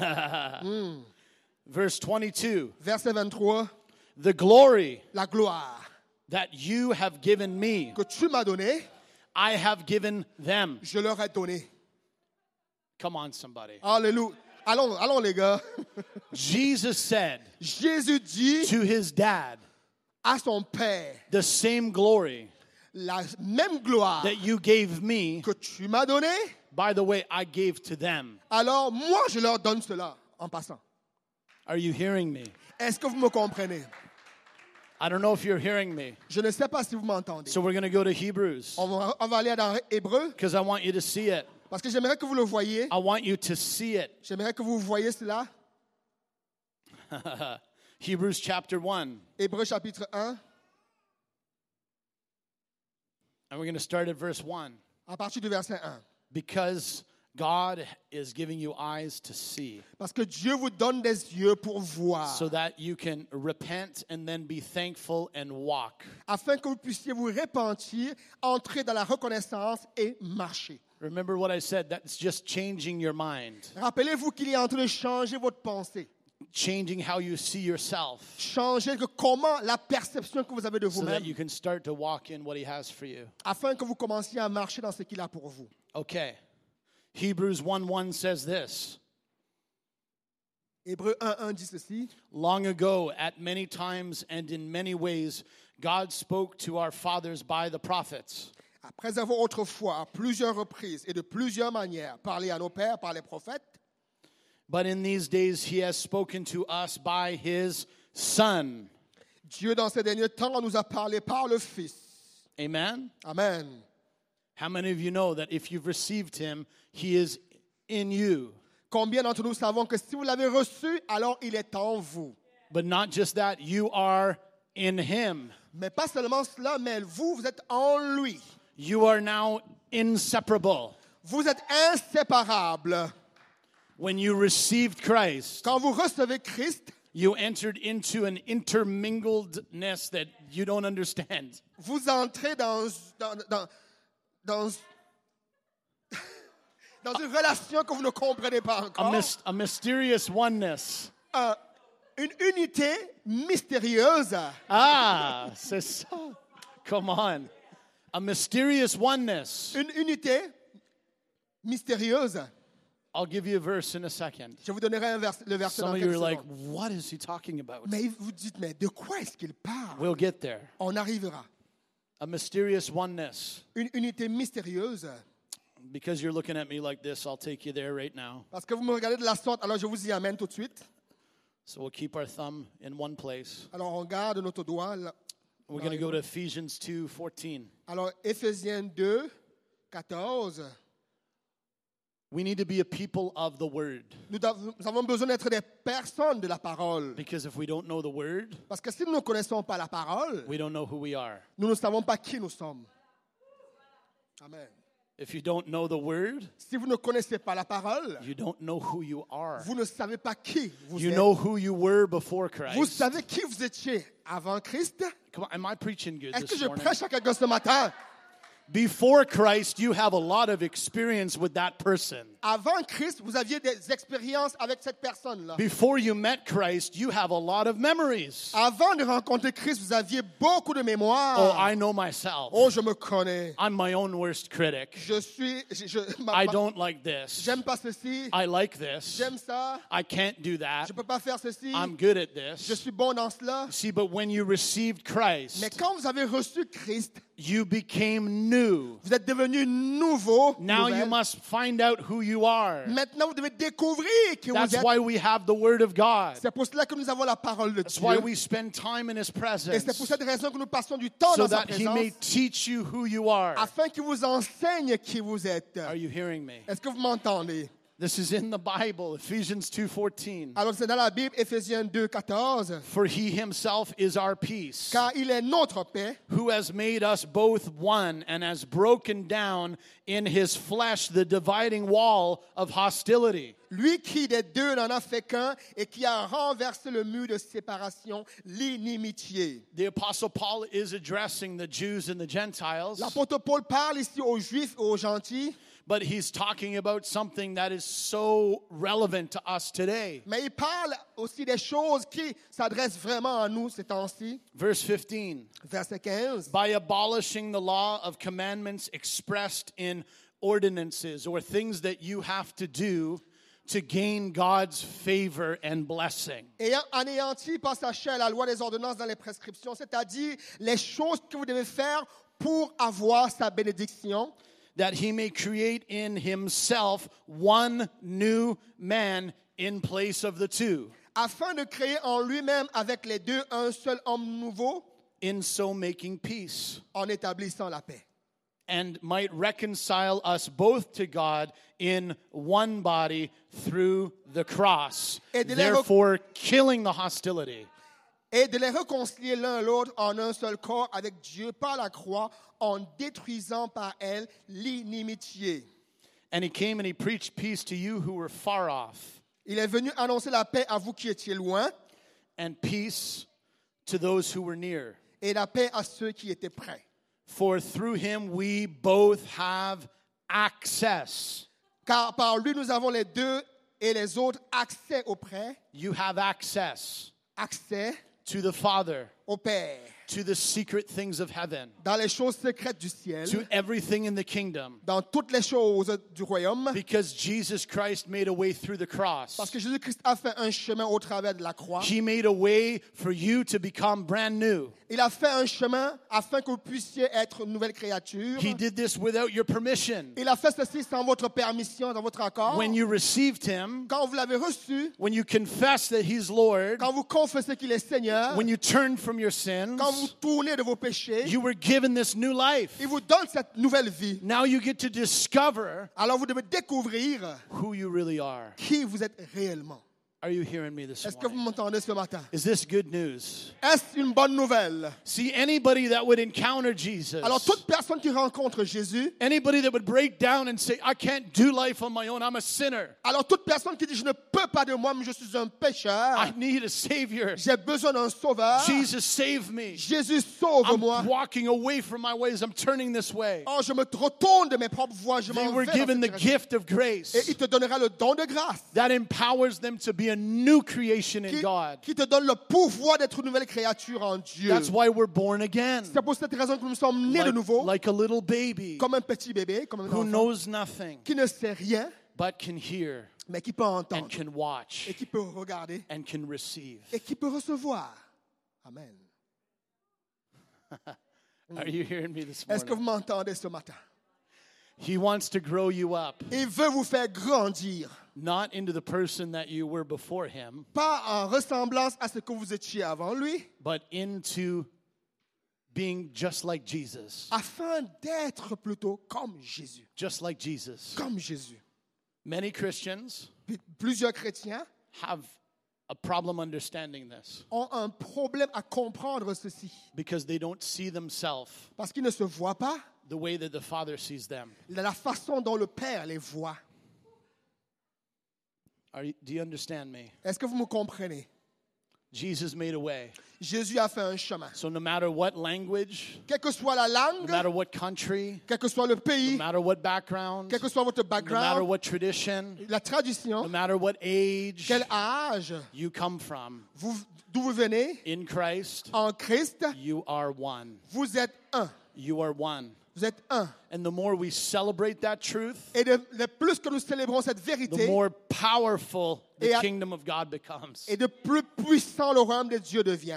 verse 22. verset 23, The glory la gloire that you have given me, que tu m'as donnée, I have given them. je leur ai donnée. Come on, somebody. Alléluia. Allons les gars. Jesus said Jésus dit to his dad, à son Père, the same glory la même gloire that you gave me, que tu m'as donnée, by the way, I gave to them. alors moi je leur donne cela en passant. Are you hearing me? Est-ce que vous me comprenez? I don't know if you're hearing me. Je ne sais pas si vous m'entendez. So we're going to go to Hebrews On va aller dans Hébreu because I want you to see it. parce que j'aimerais que vous le voyiez. I want you to see it. J'aimerais que vous voyiez cela. Hebrews chapter 1. Hébreu chapitre 1, And we're going to start at verse 1. à partir du verset 1. Because God is giving you eyes to see Parce que Dieu vous donne des yeux pour voir, so that you can repent and then be thankful and walk. afin que vous puissiez vous repentir, entrer dans la reconnaissance et marcher. Remember what I said, that's just changing your mind, Rappelez-vous qu'il est en train de changer votre pensée, changing how you see yourself changer comment la perception que vous avez de so that vous-même, you can start to walk in what he has for you. afin que vous commenciez à marcher dans ce qu'il a pour vous. Okay. Hebrews 1:1 says this. Hébreu 1:1 dit ceci. Long ago, at many times and in many ways, God spoke to our fathers by the prophets. Après avoir autrefois, à plusieurs reprises et de plusieurs manières, parlé à nos pères par les prophètes, But in these days, he has spoken to us by his Son. Dieu, dans ces derniers temps, nous a parlé par le Fils. Amen? Amen. How many of you know that if you've received him, he is in you? Combien d'entre nous savons que si vous l'avez reçu, alors il est en vous. But not just that, you are in him. Mais pas seulement cela, mais vous, vous êtes en lui. You are now inseparable. Vous êtes inséparables. When you received Christ, Quand vous recevez Christ, you entered into an intermingledness that you don't understand. vous entrez dans une relation que vous ne comprenez pas encore. A mysterious oneness. Une unité mystérieuse. Ah, c'est ça. Come on. A mysterious oneness. Une unité mystérieuse. I'll give you a verse in a second. Je vous donnerai le verset Some dans of you quelques are like, secondes. what is he talking about? Mais vous dites, mais de quoi est-ce qu'il parle? We'll get there. On arrivera. A mysterious oneness. Une unité mystérieuse. Because you're looking at me like this, I'll take you there right now. Parce que vous me regardez de la sorte, alors je vous y amène tout de suite. So we'll keep our thumb in one place. Alors on garde notre doigt là. We're going to go to Ephesians 2:14. Alors Éphésiens 2, 14. We need to be a people of the word. Nous avons besoin d'être des personnes de la parole. Because if we don't know the word, Parce que si nous ne connaissons pas la parole, we don't know who we are. nous ne savons pas qui nous sommes. Amen. If you don't know the word, Si vous ne connaissez pas la parole, you don't know who you are. vous ne savez pas qui vous You êtes. know who you were before Vous Christ. savez qui vous étiez avant Christ? Come on, am I preaching good Est-ce que this je morning? prêche à quelqu'un ce matin? Before Christ, you have a lot of experience with that person. Avant Christ, vous aviez des expériences avec cette personne-là. Before you met Christ, you have a lot of memories. Avant de rencontrer Christ, vous aviez beaucoup de mémoire. Oh, I know myself. Oh, je me connais. I'm my own worst critic. I don't like this. J'aime pas ceci. I like this. J'aime ça. I can't do that. Je peux pas faire ceci. I'm good at Je this. suis bon dans cela. See, but when you received Mais Christ, quand vous avez reçu Christ, you became new. vous êtes devenu nouveau. Now you nouvelle. must find out who you are. Maintenant, vous devez découvrir qui vous That's êtes. why we have the Word of God. C'est pour cela que nous avons la parole de That's Dieu. why we spend time in His Et c'est pour presence, cette raison que nous passons du temps so dans sa that He may présence, teach you who you are. afin qu'il vous enseigne qui vous êtes. Are you hearing me? Est-ce que vous m'entendez? This is in the Bible, Ephesians 2:14. Alors c'est dans la Bible, Éphésiens 2, 14. For He Himself is our peace, Car il est notre paix, who has made us both one and has broken down in His flesh the dividing wall of hostility. lui qui des deux n'en a fait qu'un et qui a renversé le mur de séparation, l'inimitié. The Apostle Paul is addressing the Jews and the Gentiles, L'apôtre Paul parle ici aux Juifs et aux gentils, but he's talking about something that is so relevant to us today. mais il parle aussi des choses qui s'adressent vraiment à nous ces temps-ci. Verse 15. Verset 15. By abolishing the law of commandments expressed in ordinances or things that you have to do to gain God's favor and blessing. Ayant anéanti par sa chair la loi des ordonnances dans les prescriptions, c'est-à-dire les choses que vous devez faire pour avoir sa bénédiction, That he may create in himself one new man in place of the two, afin de créer en lui-même avec les deux un seul homme nouveau, in so making peace, en établissant la paix. and might reconcile us both to God in one body through the cross, Et de les therefore killing the hostility. Et de les réconcilier l'un l'autre en un seul corps avec Dieu par la croix, en détruisant par elle l'inimitié. And he came and he preached peace to you who were far off, Il est venu annoncer la paix à vous qui étiez loin and peace to those who were near. et la paix à ceux qui étaient près. For through him we both have access. Car par lui nous avons les deux et les autres accès au près, You have access accès to the Father, au Père, to the secret things of heaven, dans les choses secrètes du ciel, to everything in the kingdom. dans toutes les choses du royaume, Because Jesus Christ made a way through the cross. parce que Jésus-Christ a fait un chemin au travers de la croix. He made a way for you to become brand new. Il a fait un chemin afin que vous puissiez être une nouvelle créature. He did this without your permission. Il a fait ceci sans votre permission, sans votre accord. When you received him, Quand vous l'avez reçu, when you confess that he's Lord, quand vous confessez qu'il est Seigneur, when you turn from your sins, quand vous tournez de vos péchés, you were given this new life. il vous donne cette nouvelle vie. Now you get to discover Alors vous devez découvrir who you really are. qui vous êtes réellement. Are you hearing me this Est-ce que vous morning? m'entendez ce matin? Is this good news? Est-ce une bonne nouvelle? See, anybody that would encounter Jesus, Alors toute personne qui rencontre Jésus, anybody that would break down and say, I can't do life on my own, I'm a sinner, alors toute personne qui dit je ne peux pas de moi, mais je suis un pécheur, I need a Savior, j'ai besoin d'un sauveur, Jesus save me, Jésus I'm sauve-moi. walking away from my ways, I'm turning this way. Oh, je me retourne de mes propres voies, je They m'en were vais dans given the cette direction. gift of grace Et il te donnera le don de grâce that empowers them to be a new creation in God. qui te donne le pouvoir d'être une nouvelle créature en Dieu. That's why we're born again, C'est pour cette raison que nous sommes nés de nouveau, like a little baby comme un petit bébé, comme un who enfant, knows nothing. qui ne sait rien. but can hear mais qui peut and entendre, can watch et qui peut regarder, and can receive. et qui peut recevoir. Amen. Are you hearing me this Est-ce que vous morning? m'entendez ce matin? He wants to grow you up, Il veut vous faire grandir, not into the person that you were before him, pas en ressemblance à ce que vous étiez avant lui, but into being just like Jesus. afin d'être plutôt comme Jésus. Just like Jesus. Comme Jésus. Many Christians Puis plusieurs chrétiens have a problem understanding this ont un problème à comprendre ceci, because they don't see themselves parce qu'ils ne se voient pas the way that the Father sees them. de la façon dont le Père les voit. Do you understand me? Est-ce que vous me comprenez? Jesus made a way. Jésus a fait un chemin. So no matter what language, Quelle que soit la no langue, matter what country, quel que soit le no pays, matter what background, quel que soit votre no matter background, what tradition, la no tradition, matter what age quel âge you come from, d'où vous venez, in Christ, en Christ, you are one. vous êtes un. You are one. Vous êtes un. And the more we celebrate that truth, Et de plus que nous célébrons cette the vérité, more powerful the Et à- kingdom of God becomes. et de plus puissant le royaume de Dieu devient.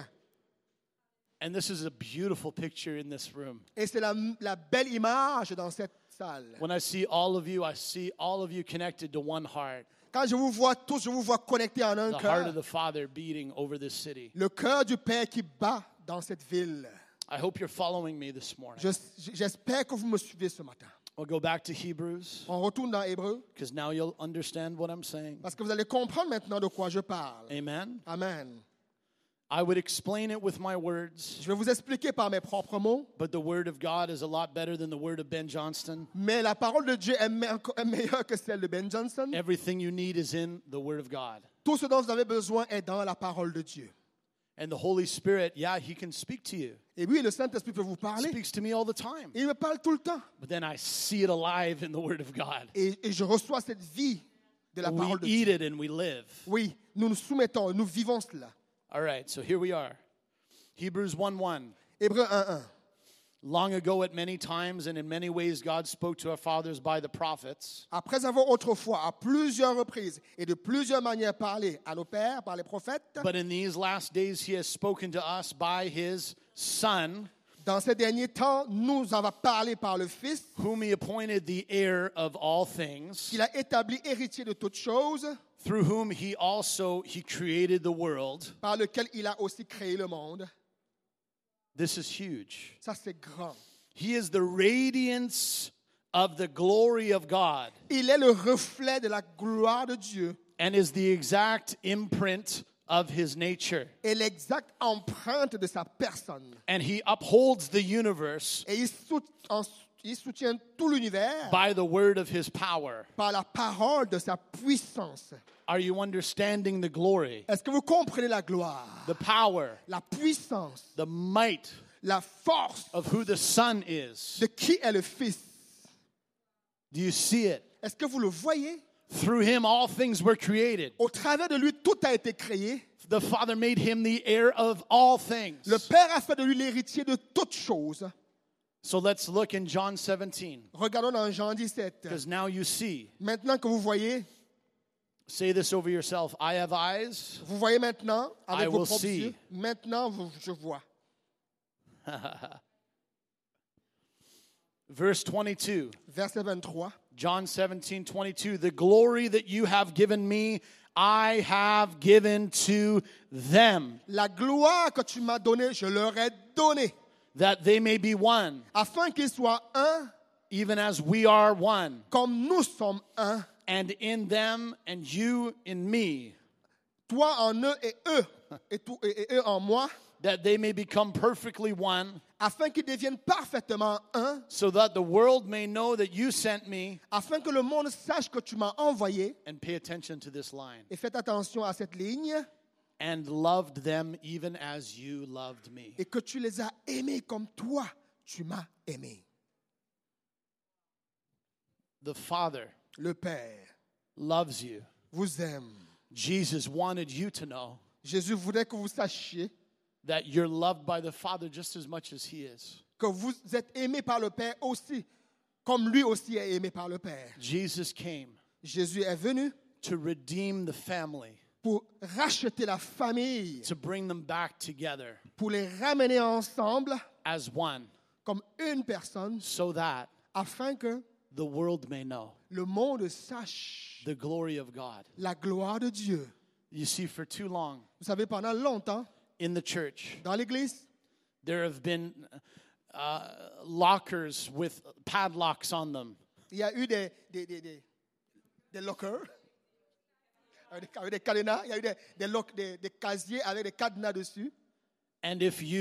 And this is a beautiful picture in this room. Et c'est la belle image dans cette salle. When I see all of you, I see all of you connected to one heart. Quand je vous vois tous, je vous vois connectés en un The heart cœur. of the Father beating over this city. Le cœur du Père qui bat dans cette ville. I hope you're following me this morning. J'espère que vous me suivez ce matin. We'll go back to Hebrews On retourne dans Hébreu, because now you'll understand what I'm saying. parce que vous allez comprendre maintenant de quoi je parle. Amen. Amen. I would explain it with my words, Je vais vous expliquer par mes propres mots, but the word of God is a lot better than the word of Ben Johnston. mais la parole de Dieu est meilleure que celle de Ben Johnson. Everything you need is in the word of God. Tout ce dont vous avez besoin est dans la parole de Dieu. And the Holy Spirit, yeah, he can speak to you. Et oui, le Saint-Esprit peut vous He parler. speaks to me all the time. Il me parle tout le temps. But then I see it alive in the word of God. Et je reçois cette vie de la We parole de eat Dieu. it and we live. Oui, nous nous soumettons, nous vivons cela. All right, so here we are. Hebrews 1:1. Hébreu 1:1. Long ago, at many times and in many ways, God spoke to our fathers by the prophets. Après avoir autrefois, à plusieurs reprises et de plusieurs manières parlé à nos pères par les prophètes, But in these last days, he has spoken to us by his Son, dans ces derniers temps, nous avons parlé par le Fils, whom he appointed the heir of all things, qu'il a établi héritier de toutes choses, through whom he created the world. par lequel il a aussi créé le monde. This is huge. Ça, c'est grand. He is the radiance of the glory of God Il est le reflet de la gloire de Dieu and is the exact imprint of his nature. et l'exacte empreinte de sa personne. And he upholds the universe Et il soutient tout l'univers by the word of his power. par la parole de sa puissance. Are you understanding the glory, Est-ce que vous comprenez la gloire, the power, la puissance, the might la force of who the Son is? de qui est le Fils? Do you see it? Est-ce que vous le voyez? Through him, all things were created. Au travers de lui, tout a été créé. The Father made him the heir of all things. Le Père a fait de lui l'héritier de toutes choses. So let's look in John 17, Regardons dans Jean 17. because now you see. Maintenant que vous voyez, Say this over yourself. I have eyes. vous voyez maintenant avec I vos will propres see. yeux. Maintenant, je vois. Verse 22. Verset 23. John 17:22. The glory that you have given me, I have given to them, La gloire que tu m'as donnée, je leur ai donnée, that they may be one, afin qu'ils soient un, even as we are one. comme nous sommes un. And in them and you in me, Toi en eux et eux en moi, that they may become perfectly one, afin qu'ils deviennent parfaitement un, so that the world may know that you sent me. afin que le monde sache que tu m'as envoyé. And pay attention to this line. Et faites attention à cette ligne. And loved them even as you loved me. Et que tu les as aimés comme toi, tu m'as aimé. The Father Le Père loves you. vous aime. Jesus wanted you to know Jésus voudrait que vous sachiez that you're loved by the Father just as much as He is. que vous êtes aimés par le Père aussi, comme lui aussi est aimé par le Père. Jesus came Jésus est venu to redeem the family, pour racheter la famille, to bring them back together pour les ramener ensemble as one, comme une personne, so that afin que the world may know le monde sache the glory of God. la gloire de Dieu. You see, for too long Vous savez, pendant longtemps, in the church, dans l'Église, there have been lockers with padlocks on them. il y a eu des lockers, avec des cadenas, il y a eu des casiers avec des cadenas dessus. And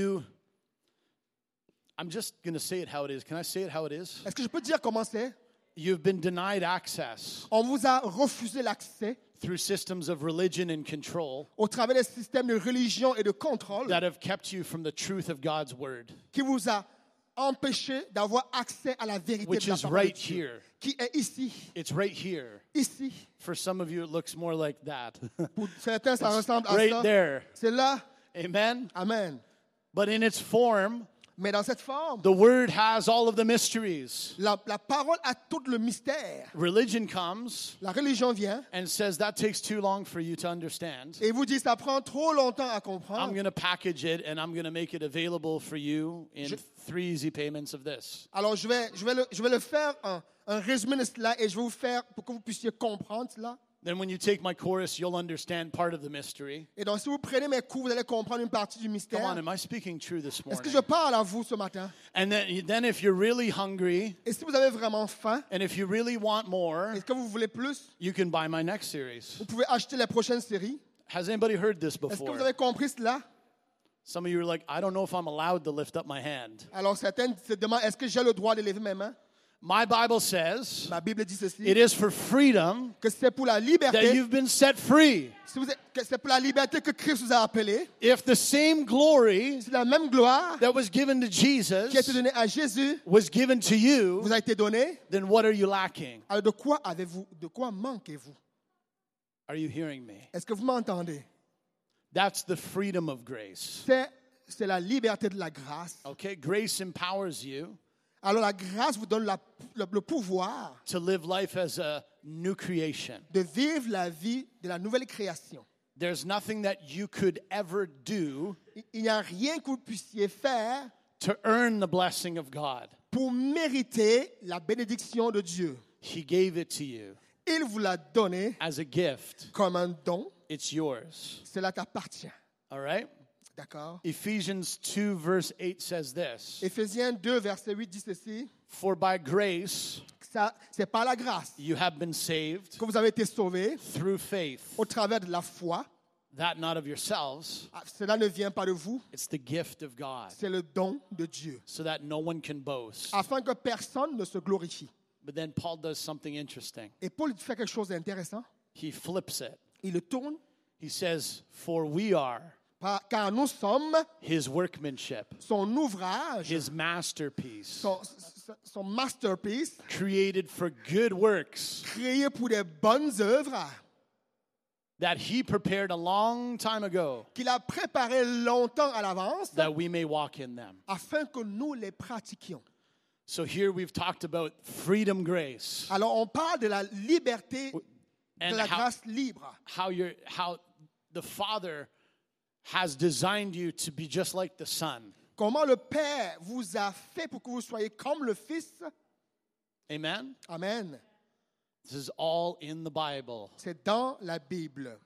I'm just going to say it how it is. Can I say it how it is? Est-ce que je peux dire comment c'est? You've been denied access On vous a refusé l'accès through systems of religion and control au travers des systèmes de religion et de contrôle that have kept you from the truth of God's word, qui vous a empêché d'avoir accès à la vérité which de la is parole de right Dieu, here. qui est ici, It's right here. ici. For some of you, it looks more like that. Pour certains, ça ressemble à right ça. there. C'est là. Amen? Amen. But in its form, Mais dans cette forme, the word has all of the mysteries. la parole a tout le mystère. Religion comes La religion vient and says that takes too long for you to understand. et vous dit ça prend trop longtemps à I'm comprendre. going to package it and I'm going to make it available for you in 3 easy payments of this. Alors je vais le faire un résumé de cela et je vais vous faire pour que vous puissiez comprendre cela. Then when you take my course, you'll understand part of the mystery. Et donc si vous prenez mes cours, vous allez comprendre une partie du Come mystère. on, am I speaking true this Est-ce que morning? je parle à vous ce matin? And then if you're really hungry Et si vous avez vraiment faim, and if you really want more, est-ce que vous voulez plus? you can buy my next series. Vous pouvez acheter les prochaines séries. Has anybody heard this Est-ce que before? vous avez compris cela? Some of you are like, I don't know if I'm allowed to lift up my hand. Alors certains se demandent, est-ce que j'ai le droit de lever mes mains? My Bible says Ma Bible dit ceci, it is for freedom que c'est pour la that liberté, you've been set free. que c'est pour la liberté que Christ vous a appelé. If the same glory C'est la même gloire that was given to qui a été Jesus donnée à Jésus, was given to you, vous a été donnée. then what are you lacking? Alors de quoi manquez-vous? Are you hearing me? Est-ce que vous m'entendez? That's the freedom of grace. C'est la liberté de la grâce. Okay, grace empowers you Alors la grâce vous donne le pouvoir to live life as a new creation. de vivre la vie de la nouvelle création. There's nothing that you could ever do Il n'y a rien que vous puissiez faire to earn the blessing of God. pour mériter la bénédiction de Dieu. He gave it to you Il vous l'a donné as a gift. comme un don. It's yours. Cela t'appartient. All right? D'accord? Ephesians 2 verse 8 says this. Éphésiens 2, verset 8 dit ceci. For by grace Ça, c'est par la grâce you have been saved que vous avez été sauvés through faith, au travers de la foi. that not of yourselves, Cela ne vient pas de vous, it's the gift of God, c'est le don de Dieu. so that no one can boast. Afin que personne ne se glorifie. But then Paul does something interesting. Et Paul fait quelque chose d'intéressant. He flips it. Il le tourne. He says, for we are Car nous sommes his workmanship, son ouvrage, his masterpiece, son masterpiece, created for good works créé pour des bonnes œuvres, that he prepared a long time ago, qu'il a préparé longtemps à l'avance, that we may walk in them. afin que nous les pratiquions. So here we've talked about freedom grace Alors on parle de la liberté, de and la grâce libre. how the Father has designed you to be just like the Son. Comment le Père vous a fait pour que vous soyez comme le Fils. Amen? Amen. This is all in the Bible. C'est dans la Bible.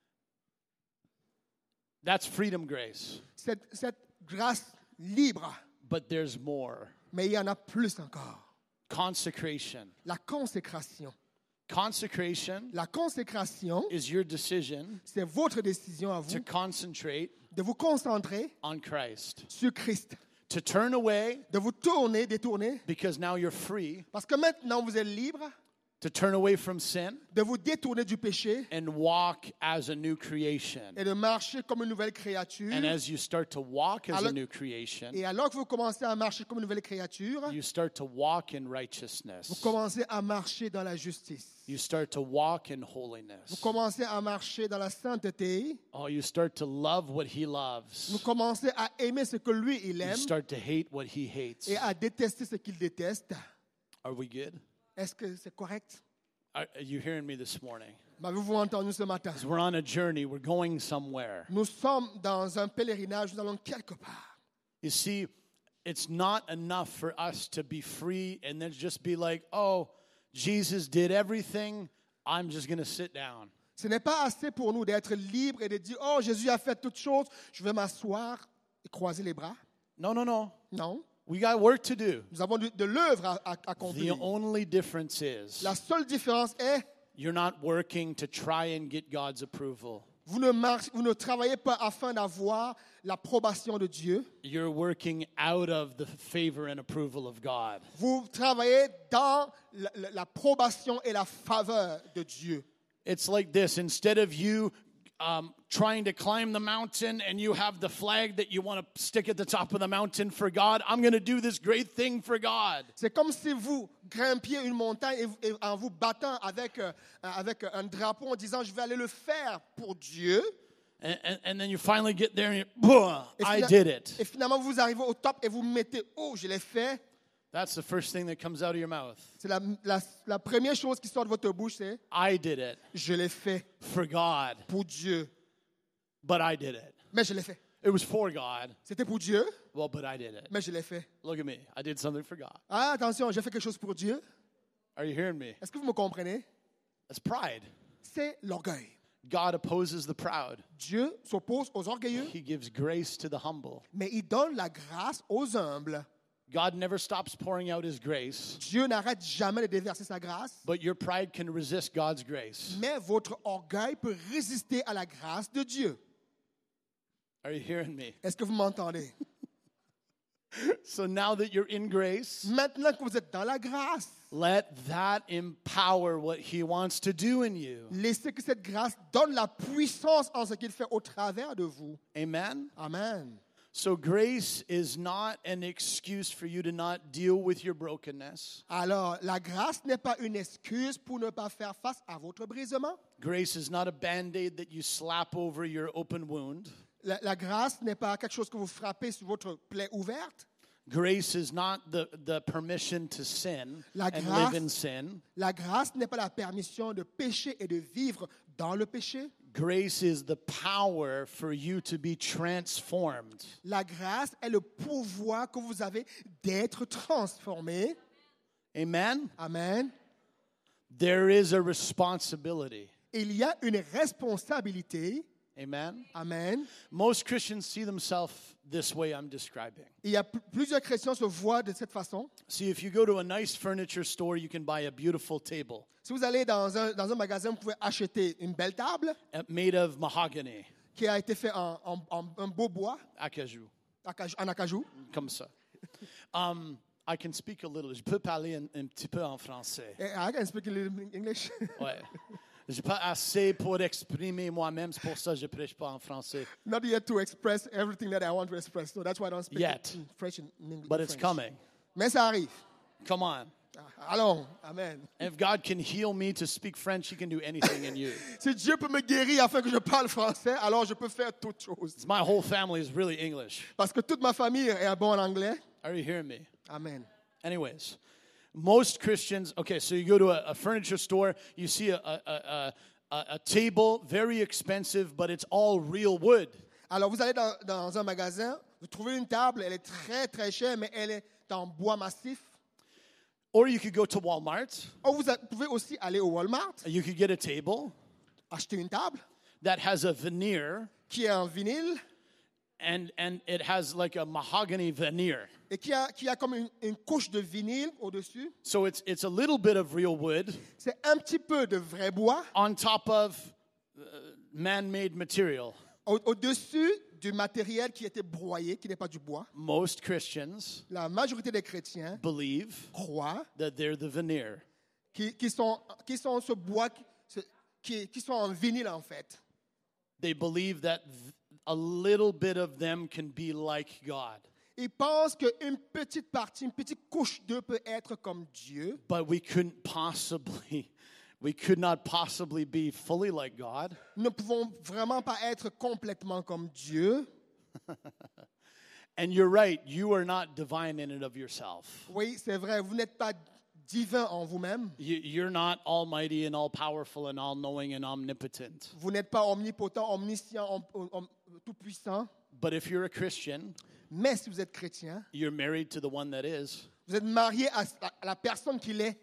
That's freedom grace. Cette grâce libre. But there's more. Mais il y en a plus encore. Consecration. La consécration. Consecration La consécration, is your decision c'est votre décision à to vous concentrate de vous concentrer on Christ. sur Christ. To turn away De vous détourner, because now you're free. parce que maintenant vous êtes libre, To turn away from sin de vous détourner du péché and walk as a new creation. et de marcher comme une nouvelle créature. And as you start to walk as a Alors- new creation, Et alors que vous commencez à marcher comme une nouvelle créature, you start to walk in vous righteousness. commencez à marcher dans la justice. You start to walk in Vous holiness. commencez à marcher dans la sainteté. Oh, you start to love what he Vous loves. commencez à aimer ce que lui, il You aime start to hate what he hates. et à détester ce qu'il déteste. Are we good? Est-ce que c'est correct? Are you hearing me this morning? M'avez-vous entendu ce matin? 'Cause we're on a journey. We're going somewhere. Nous sommes dans un pèlerinage, nous allons quelque part. You see, it's not enough for us to be free and then just be like, oh, Jesus did everything. I'm just going to sit down. Ce n'est pas assez pour nous d'être libres et de dire, oh, Jésus a fait toutes choses, je vais m'asseoir et croiser les bras. No, no, no. Non. We got work to do. Nous avons de l'œuvre à The accomplir. only difference is La seule différence est, you're not working to try and get God's approval. vous ne travaillez pas afin d'avoir l'approbation de Dieu. You're working out of the favor and approval of God. Vous travaillez dans l'approbation et la faveur de Dieu. It's like this. Instead of you trying to climb the mountain and you have the flag that you want to stick at the top of the mountain for God, I'm going to do this great thing for God. C'est comme si vous grimpiez une montagne et en vous battant avec un drapeau en disant, je vais aller le faire pour Dieu. And then you finally get there and I did it. Et finalement, vous arrivez au top et vous mettez, oh, je l'ai fait. That's the first thing that comes out of your mouth. C'est la première chose qui sort de votre bouche, c'est, I did it je l'ai fait for God, pour Dieu. but I did it. Mais je l'ai fait. It was for God, C'était pour Dieu, well, but I did it. mais je l'ai fait. Look at me. I did something for God. Ah, attention, j'ai fait quelque chose pour Dieu. Are you hearing me? Est-ce que vous me comprenez? That's pride. C'est l'orgueil. God opposes the proud. Dieu s'oppose aux orgueilleux, He gives grace to the humble. mais il donne la grâce aux humbles. God never stops pouring out his grace, Dieu n'arrête jamais de déverser sa grâce, but your pride can resist God's grace. mais votre orgueil peut résister à la grâce de Dieu. Are you hearing me? Est-ce que vous m'entendez? So now that you're in grace, Maintenant que vous êtes dans la grâce, let that empower what he wants to do in you. laissez que cette grâce donne la puissance en ce qu'il fait au travers de vous. Amen? Amen. So grace is not an excuse for you to not deal with your brokenness. Alors, la grâce n'est pas une excuse pour ne pas faire face à votre brisement. Grace is not a Band-Aid that you slap over your open wound. La grâce n'est pas quelque chose que vous frappez sur votre plaie ouverte. Grace is not the permission to sin La and grâce- live in sin. La grâce n'est pas la permission de pécher et de vivre dans le péché. Grace is the power for you to be transformed. La grâce est le pouvoir que vous avez d'être transformé. Amen? Amen. There is a responsibility. Il y a une responsabilité. Amen? Amen. Most Christians see themselves this way I'm describing. Il y a plusieurs chrétiens se voient de cette façon. See, if you go to a nice furniture store, you can buy a beautiful table Si vous allez dans un magasin, vous pouvez acheter une belle table made of mahogany, qui a été faite en un beau bois, acajou, en acajou. comme ça. I can speak a little. Je peux parler un petit peu en français. I can speak a little English. Ouais. J'ai pas assez pour exprimer moi-même, c'est pour ça que je prêche pas en français. Not yet to express everything that I want to express. So that's why I don't speak Yet. in French in English. But it's coming. Mais ça arrive. Come on. Allons. Amen. If God can heal me to speak French, he can do anything in you. Si Dieu peut me guérir afin que je parle français, alors je peux faire toutes choses. My whole family is really English. Parce que toute ma famille est bon en anglais. Are you hearing me? Amen. Anyways, most Christians, okay, so you go to a furniture store, you see a table, very expensive, but it's all real wood. Alors vous allez dans un magasin, vous trouvez une table, elle est très très chère, mais elle est en bois massif. Or you could go to Walmart, Ou vous pouvez aussi aller au Walmart, you could get a table acheter une table that has a veneer, qui est en vinyle and it has like a mahogany veneer. et qui a comme une couche de vinyle au-dessus. So it's a little bit of real wood C'est un petit peu de vrai bois on top of man-made material. au-dessus du matériel qui était broyé, qui n'est pas du bois. Most Christians La majorité des chrétiens believe croient that they're the veneer. qui sont ce bois qui sont en vinyle en fait. They believe that a little bit of them can be like God. Ils pensent qu'une petite partie, une petite couche d'eux peut être comme Dieu. But we could not possibly be fully like God. Nous ne pouvons vraiment pas être complètement comme Dieu. And you're right, you are not divine in and of yourself. Oui, c'est vrai, vous n'êtes pas divin en vous-même. You're not almighty and all-powerful and all-knowing and omnipotent. Vous n'êtes pas omnipotent, omniscient, tout-puissant. But if you're a Christian, Mais si vous êtes chrétien, you're married to the one that is. vous êtes marié à la personne qu'il est.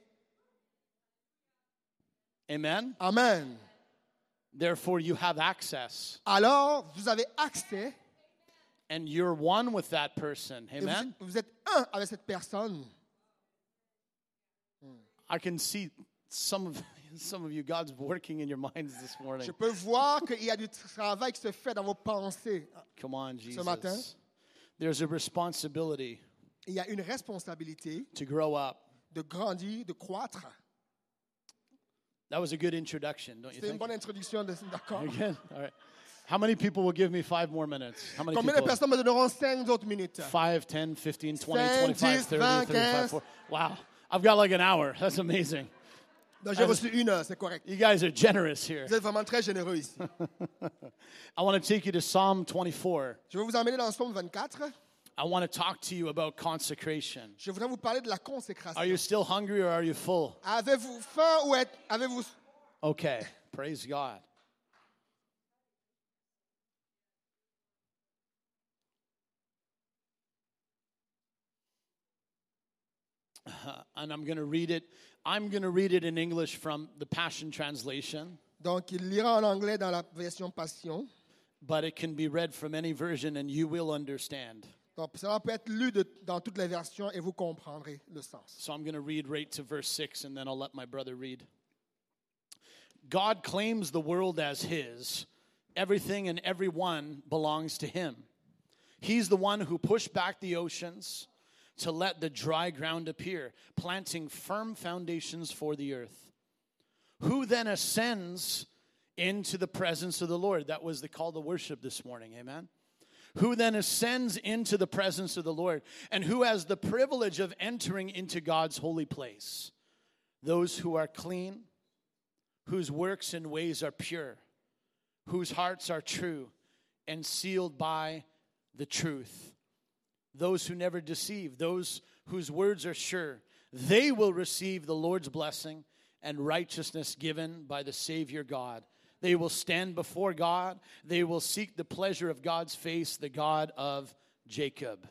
Amen? Amen. Therefore, you have access. Alors, vous avez accès And you're one with that person. et Amen? vous êtes un avec cette personne. I can see some of you, God's working in your minds this morning. Je peux voir qu'il y a du travail qui se fait dans vos pensées. Come on, Jesus. matin. There's a responsibility Il y a une responsabilité to grow up. de grandir, de croître. That was a good introduction, don't you C'est une think? bonne introduction, d'accord? Again? All right. How many people will give me 5 more minutes? How many Combien de people? personnes me donneront 5 autres minutes? 5, 10, 15, 20, 5, 25, 10, 30, 20, 35, 40. Wow. I've got like an hour. That's amazing. Donc, j'ai reçu 1 heure, c'est correct. You guys are generous here. Vous êtes vraiment très généreux ici. I want to take you to Psalm 24. Je vais vous emmener dans le Psaume 24. I want to talk to you about consecration. Je voudrais vous parler de la consécration. Are you still hungry or are you full? Avez-vous faim ou avez-vous... Okay. Praise God. And I'm going to read it. I'm going to read it in English from the Passion Translation, Donc, il lira en anglais dans la version Passion. but it can be read from any version and you will understand. Donc, cela peut être lu dans toutes les versions et vous comprendrez le sens. So I'm going to read right to verse 6 and then I'll let my brother read. God claims the world as his. Everything and everyone belongs to him. He's the one who pushed back the oceans to let the dry ground appear, planting firm foundations for the earth. Who then ascends into the presence of the Lord? That was the call to worship this morning, amen? Who then ascends into the presence of the Lord? And who has the privilege of entering into God's holy place? Those who are clean, whose works and ways are pure, whose hearts are true and sealed by the truth. Those who never deceive, those whose words are sure, they will receive the Lord's blessing and righteousness given by the Savior God. They will stand before God. They will seek the pleasure of God's face, the God of Jacob.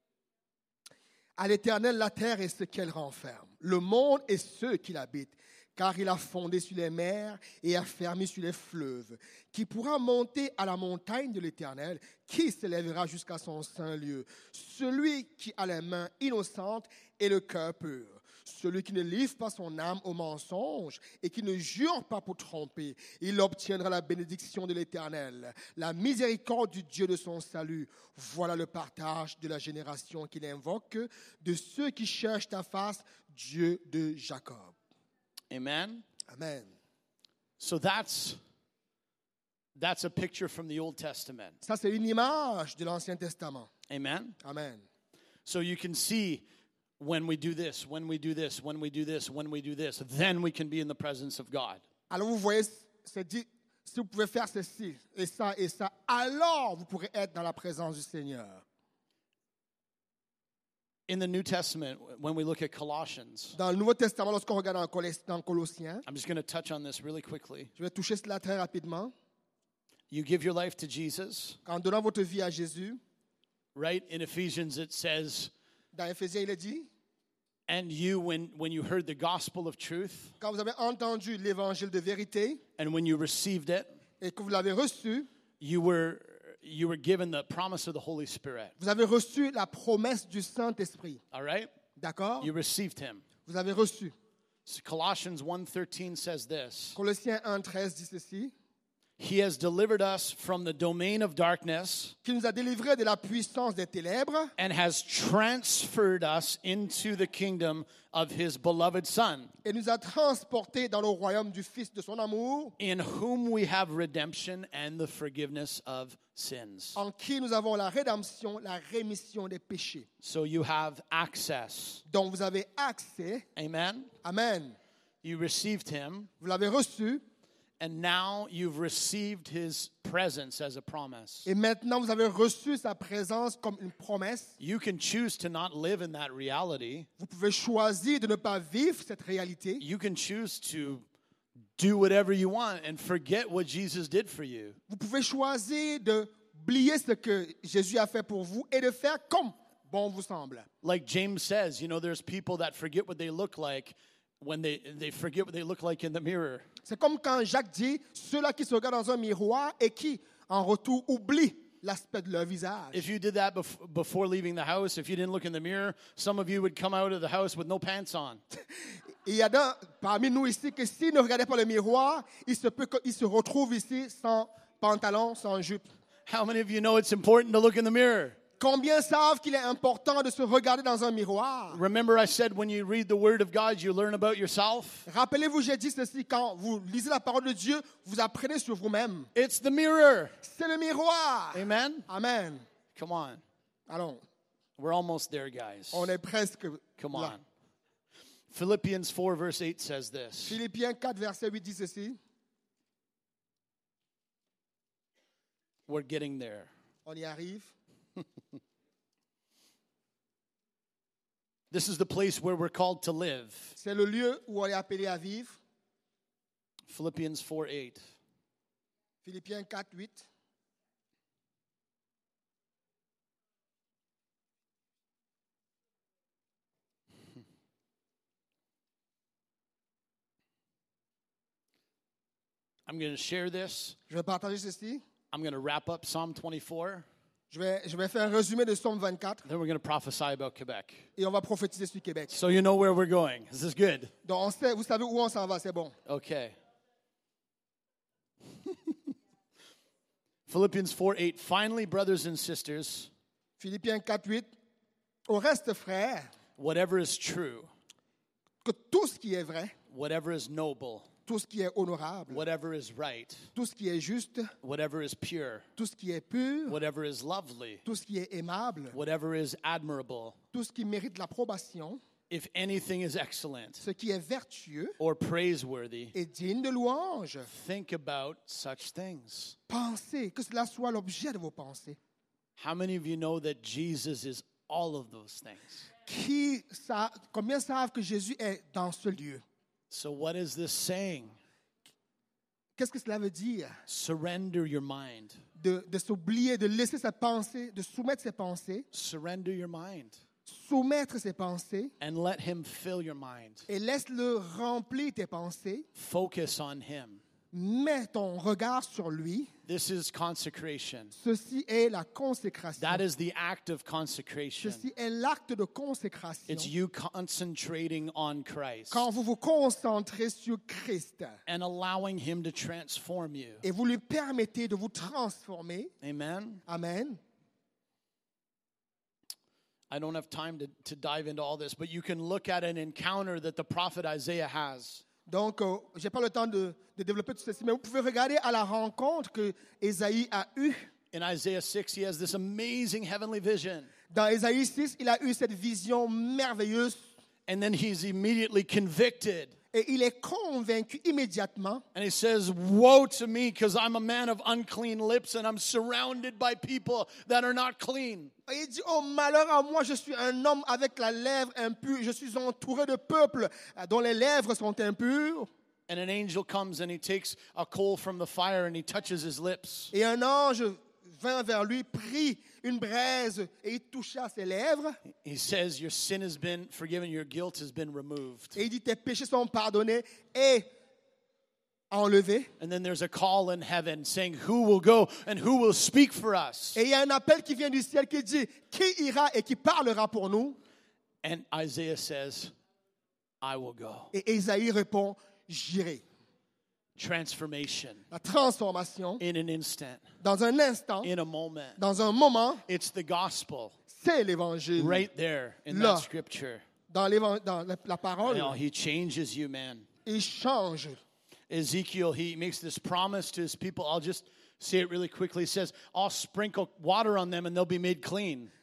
À l'Éternel, la terre est ce qu'elle renferme, le monde et ceux qui l'habitent, car il a fondé sur les mers et a fermé sur les fleuves. Qui pourra monter à la montagne de l'Éternel? Qui s'élèvera jusqu'à son saint lieu? Celui qui a les mains innocentes et le cœur pur. Celui qui ne livre pas son âme au mensonge et qui ne jure pas pour tromper, il obtiendra la bénédiction de l'Éternel, la miséricorde du Dieu de son salut. Voilà le partage de la génération qu'il invoque, de ceux qui cherchent ta face, Dieu de Jacob. Amen. Amen. So that's a picture from the Old Testament. Ça, c'est une image de l'Ancien Testament. Amen. Amen. So you can see when we do this, when we do this, when we do this, when we do this, then we can be in the presence of God. Alors vous voyez, c'est dit, si vous pouvez faire ceci et ça, alors vous pourrez être dans la présence du Seigneur. In the New Testament, when we look at Colossians, Dans le Nouveau Testament, lorsqu'on regarde dans Colossiens, I'm just going to touch on this really quickly. je vais toucher cela très rapidement. You give your life to Jesus, En donnant votre vie à Jésus, right? In Ephesians it says, dans Éphésiens, il est dit, and you, when you heard the gospel of truth, quand vous avez entendu l'évangile de vérité and when you received it, et que vous l'avez reçu, you were given the promise of the Holy Spirit. vous avez reçu la promesse du Saint-Esprit. All right? D'accord? You received him. Vous avez reçu. So Colossians 1:13 says this. Colossiens 1:13 dit ceci, He has delivered us from the domain of darkness qui nous a délivrés de la puissance des ténèbres and has transferred us into the kingdom of his beloved Son, et nous a transportés dans le royaume du Fils de son amour, in whom we have redemption and the forgiveness of sins. en qui nous avons la rédemption, la rémission des péchés. So you have access. Donc vous avez accès. Amen. Amen. You received him Vous l'avez reçu. And now you've received his presence as a promise. Et maintenant, vous avez reçu sa présence comme une promesse. You can choose to not live in that reality. Vous pouvez choisir de ne pas vivre cette réalité. You can choose to do whatever you want and forget what Jesus did for you. Vous pouvez choisir d'oublier ce que Jésus a fait pour vous et de faire comme bon vous semble. Like James says, you know, there's people that forget what they look like when they forget what they look like in the mirror. C'est comme quand Jacques dit, ceux-là qui se regardent dans un miroir et qui, en retour, oublient l'aspect de leur visage. If you did that before leaving the house, if you didn't look in the mirror, some of you would come out of the house with no pants on. Il y a parmi nous ici que s'ils ne regardaient pas le miroir, il se peut qu'ils se retrouvent ici sans pantalon, sans jupe. How many of you know it's important to look in the mirror? Combien savent qu'il est important de se regarder dans un miroir? Remember I said when you read the Word of God, you learn about yourself? Rappelez-vous, j'ai dit ceci, quand vous lisez la parole de Dieu, vous apprenez sur vous-même. It's the mirror. C'est le miroir. Amen? Amen. Come on. Allons, We're almost there, guys. on est presque Come là. on. Philippians 4 verse 8 says this. Philippiens 4, verset 8 dit ceci. We're getting there. On y arrive. This is the place where we're called to live. C'est le lieu où on est appelé à vivre. Philippians 4:8. Philippiens 4, 8. I'm going to share this. Je vais partager ceci. I'm going to wrap up Psalm 24. Je vais faire un résumé de Psaume 24 Then we're going to prophesy about Quebec. et on va prophétiser sur Québec. So you know where we're going. This is good. Donc, vous savez où on s'en va, c'est bon. Okay. Philippians 4:8. Finally, brothers and sisters, Philippiens 4, 8. Au reste, frères, whatever is true, que tout ce qui est vrai, whatever is noble, tout ce qui est honorable, whatever is right, tout ce qui est juste, whatever is pure, tout ce qui est pur, whatever is lovely, tout ce qui est aimable, whatever is admirable, tout ce qui mérite l'approbation, if anything is excellent ce qui est vertueux or praiseworthy, et digne de louange. think about such things. Pensez, que cela soit l'objet de vos pensées. How many of you know that Jesus is all of those things? Combien savent que Jésus est dans ce lieu? So what is this saying? Qu'est-ce que cela veut dire? Surrender your mind. De s'oublier, de laisser sa pensée, de soumettre ses pensées, Surrender your mind soumettre ses pensées and let him fill your mind. et laisse-le remplir tes pensées. Focus on him. Mets ton regard sur lui. This is consecration. Ceci est la consécration. That is the act of consecration. Ceci est l'acte de consécration. It's you concentrating on Christ Quand vous vous concentrez sur Christ and allowing him to transform you. et vous lui permettez de vous transformer. Amen. Amen. I don't have time to dive into all this, but you can look at an encounter that the prophet Isaiah has. Donc, je n'ai pas le temps de développer tout ceci, mais vous pouvez regarder à la rencontre que Ésaïe a eue. In Isaiah 6, he has this amazing heavenly vision. Dans Ésaïe 6, il a eu cette vision merveilleuse And then he's immediately convicted. et il est convaincu immédiatement. And he says, woe to me, because I'm a man of unclean lips and I'm surrounded by people that are not clean. Et il dit, oh malheur à moi, je suis un homme avec la lèvre impure. Je suis entouré de peuples dont les lèvres sont impures. And an angel comes and he takes a coal from the fire and he touches his lips. Et un ange vint vers lui, prit une braise et il toucha ses lèvres. He says, your sin has been forgiven, your guilt has been removed. Et il dit, tes péchés sont pardonnés et enlevés. And then there's a call in heaven saying, who will go and who will speak for us? Et il y a un appel qui vient du ciel qui dit, qui ira et qui parlera pour nous? And Isaiah says, I will go. Et Ésaïe répond, j'irai. Transformation La transformation, in an instant, dans un instant, in a moment. dans un moment, It's the gospel c'est l'évangile. right there in Là. that scripture. Dans la parole, You know, he changes you, man. il change. Ezekiel, he makes this promise to his people. I'll just say it really quickly. He says, I'll sprinkle water on them and they'll be made clean.